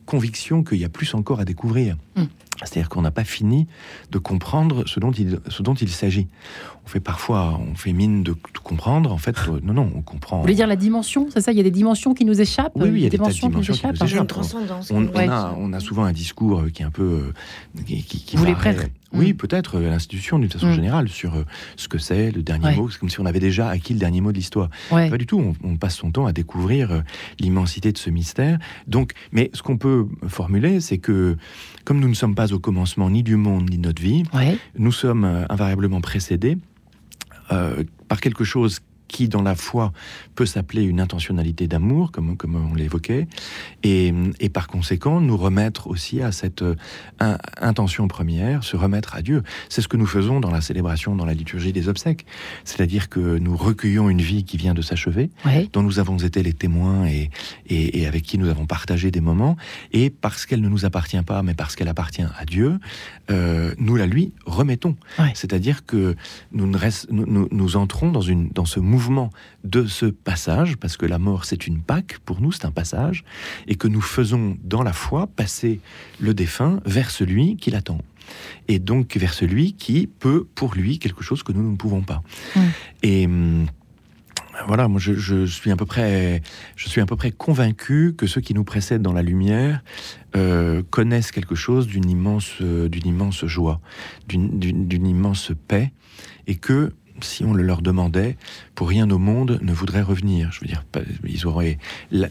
conviction qu'il y a plus encore à découvrir. Mmh. C'est-à-dire qu'on n'a pas fini de comprendre ce dont il, ce dont il s'agit. On fait parfois, on fait mine de tout comprendre. En fait, euh, non, non, on comprend. Vous voulez dire la dimension, c'est ça? Il y a des dimensions qui nous échappent. Oui, oui, il y a des, des dimensions, dimensions qui nous échappent. Qui nous échappent. Une transcendance. On, on, ouais. a, on a souvent un discours qui est un peu, euh, qui, qui, qui Vous les paraît, prêtres. Oui, mmh. peut-être euh, l'institution d'une façon mmh. générale sur euh, ce que c'est le dernier ouais. mot. C'est comme si on avait déjà acquis le dernier mot de l'histoire. Ouais. Pas du tout. On, on passe son temps à découvrir euh, l'immensité de ce mystère. Donc, mais ce qu'on peut formuler, c'est que comme nous ne sommes pas au commencement ni du monde ni de notre vie, ouais. nous sommes euh, invariablement précédés euh, par quelque chose qui, dans la foi, peut s'appeler une intentionnalité d'amour, comme, comme on l'évoquait, et, et par conséquent, nous remettre aussi à cette euh, in, intention première, se remettre à Dieu. C'est ce que nous faisons dans la célébration, dans la liturgie des obsèques. C'est-à-dire que nous recueillons une vie qui vient de s'achever, ouais. dont nous avons été les témoins et, et, et avec qui nous avons partagé des moments, et parce qu'elle ne nous appartient pas, mais parce qu'elle appartient à Dieu, euh, nous la lui remettons. Ouais. C'est-à-dire que nous, ne reste, nous, nous, nous entrons dans, une, dans ce mouvement mouvement de ce passage, parce que la mort c'est une Pâque, pour nous c'est un passage, et que nous faisons dans la foi passer le défunt vers celui qui l'attend, et donc vers celui qui peut pour lui quelque chose que nous ne pouvons pas. Mmh. Et hum, voilà, moi je, je suis à peu près, je suis à peu près convaincu que ceux qui nous précèdent dans la lumière euh, connaissent quelque chose d'une immense, euh, d'une immense joie, d'une, d'une, d'une immense paix, et que si on le leur demandait, pour rien au monde ne voudraient revenir. Je veux dire, ils auraient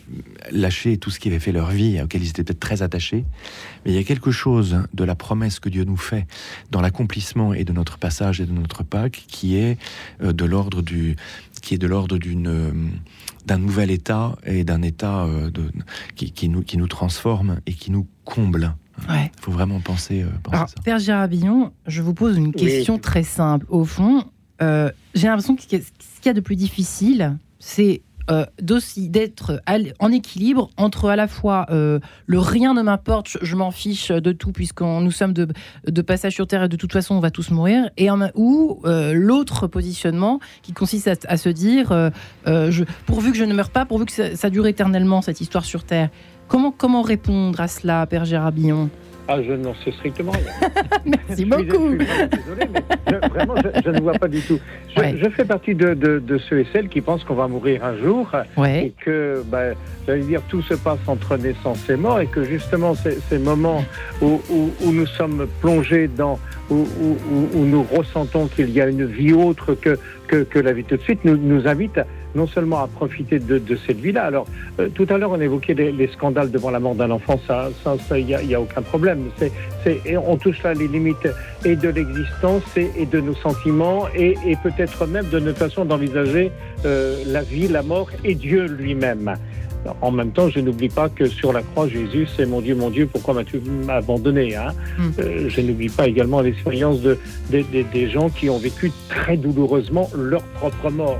lâché tout ce qui avait fait leur vie, auquel ils étaient peut-être très attachés. Mais il y a quelque chose de la promesse que Dieu nous fait dans l'accomplissement et de notre passage et de notre Pâque qui est de l'ordre du, qui est de l'ordre d'une, d'un nouvel état et d'un état de, qui, qui nous, qui nous transforme et qui nous comble. Il ouais. faut vraiment penser, euh, penser Alors, ça. Père Gérard Billon, je vous pose une question oui. très simple. Au fond, Euh, j'ai l'impression que ce qu'il y a de plus difficile, c'est euh, d'aussi d'être en équilibre entre à la fois euh, le rien ne m'importe, je, je m'en fiche de tout puisqu'on nous sommes de, de passage sur Terre et de toute façon on va tous mourir, et en, ou euh, l'autre positionnement qui consiste à, à se dire euh, euh, je, pourvu que je ne meure pas, pourvu que ça, ça dure éternellement cette histoire sur Terre. Comment, comment répondre à cela, Père Gérard Billon ? Ah, je n'en sais strictement rien. Merci beaucoup. Je suis, je suis désolé, mais je, vraiment, je, je ne vois pas du tout. Je, ouais. je fais partie de, de, de ceux et celles qui pensent qu'on va mourir un jour, ouais. et que, bah, j'allais dire, tout se passe entre naissance et mort, et que justement, ces, ces moments où, où, où nous sommes plongés dans, où, où, où nous ressentons qu'il y a une vie autre que, que, que la vie tout de suite, nous, nous invitent non seulement à profiter de, de cette vie-là. Alors, euh, tout à l'heure, on évoquait les, les scandales devant la mort d'un enfant, ça, ça, ça, il y a aucun problème. C'est, c'est, et on touche là les limites et de l'existence et, et de nos sentiments et, et peut-être même de notre façon d'envisager euh, la vie, la mort et Dieu lui-même. En même temps, je n'oublie pas que sur la croix, Jésus, c'est mon Dieu, mon Dieu, pourquoi m'as-tu abandonné, hein mm. euh, Je n'oublie pas également l'expérience de, de, de, des gens qui ont vécu très douloureusement leur propre mort.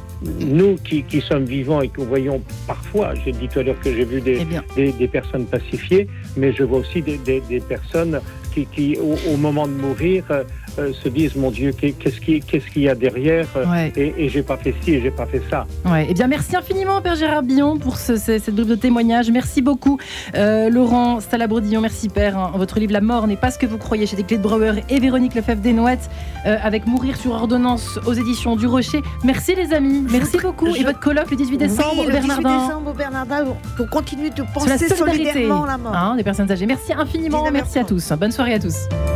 Nous qui, qui sommes vivants et que voyons parfois, j'ai dit tout à l'heure que j'ai vu des, des, des personnes pacifiées, mais je vois aussi des, des, des personnes qui, qui au, au moment de mourir, euh, euh, se disent, mon Dieu, qu'est-ce qu'il qu'est-ce qu'il y a derrière, ouais. et, et j'ai pas fait ci et j'ai pas fait ça. Ouais. Eh bien, merci infiniment, Père Gérard Billon, pour ce, ce, cette brief de témoignage. Merci beaucoup, euh, Laurent Stalabrodillon. Merci, Père. Hein. Votre livre La mort n'est pas ce que vous croyez, chez Desclés de Brouwer et Véronique Lefebvre-Desnouettes, euh, avec Mourir sur ordonnance aux éditions du Rocher. Merci, les amis. Merci je, beaucoup. Je... Et votre colloque le dix-huit décembre oui, au Bernardin. Le dix-huit décembre au Bernardin, pour continuer de penser solidairement la mort. Hein, des personnes âgées. Merci infiniment. Merci à tous. Bonne soirée à tous.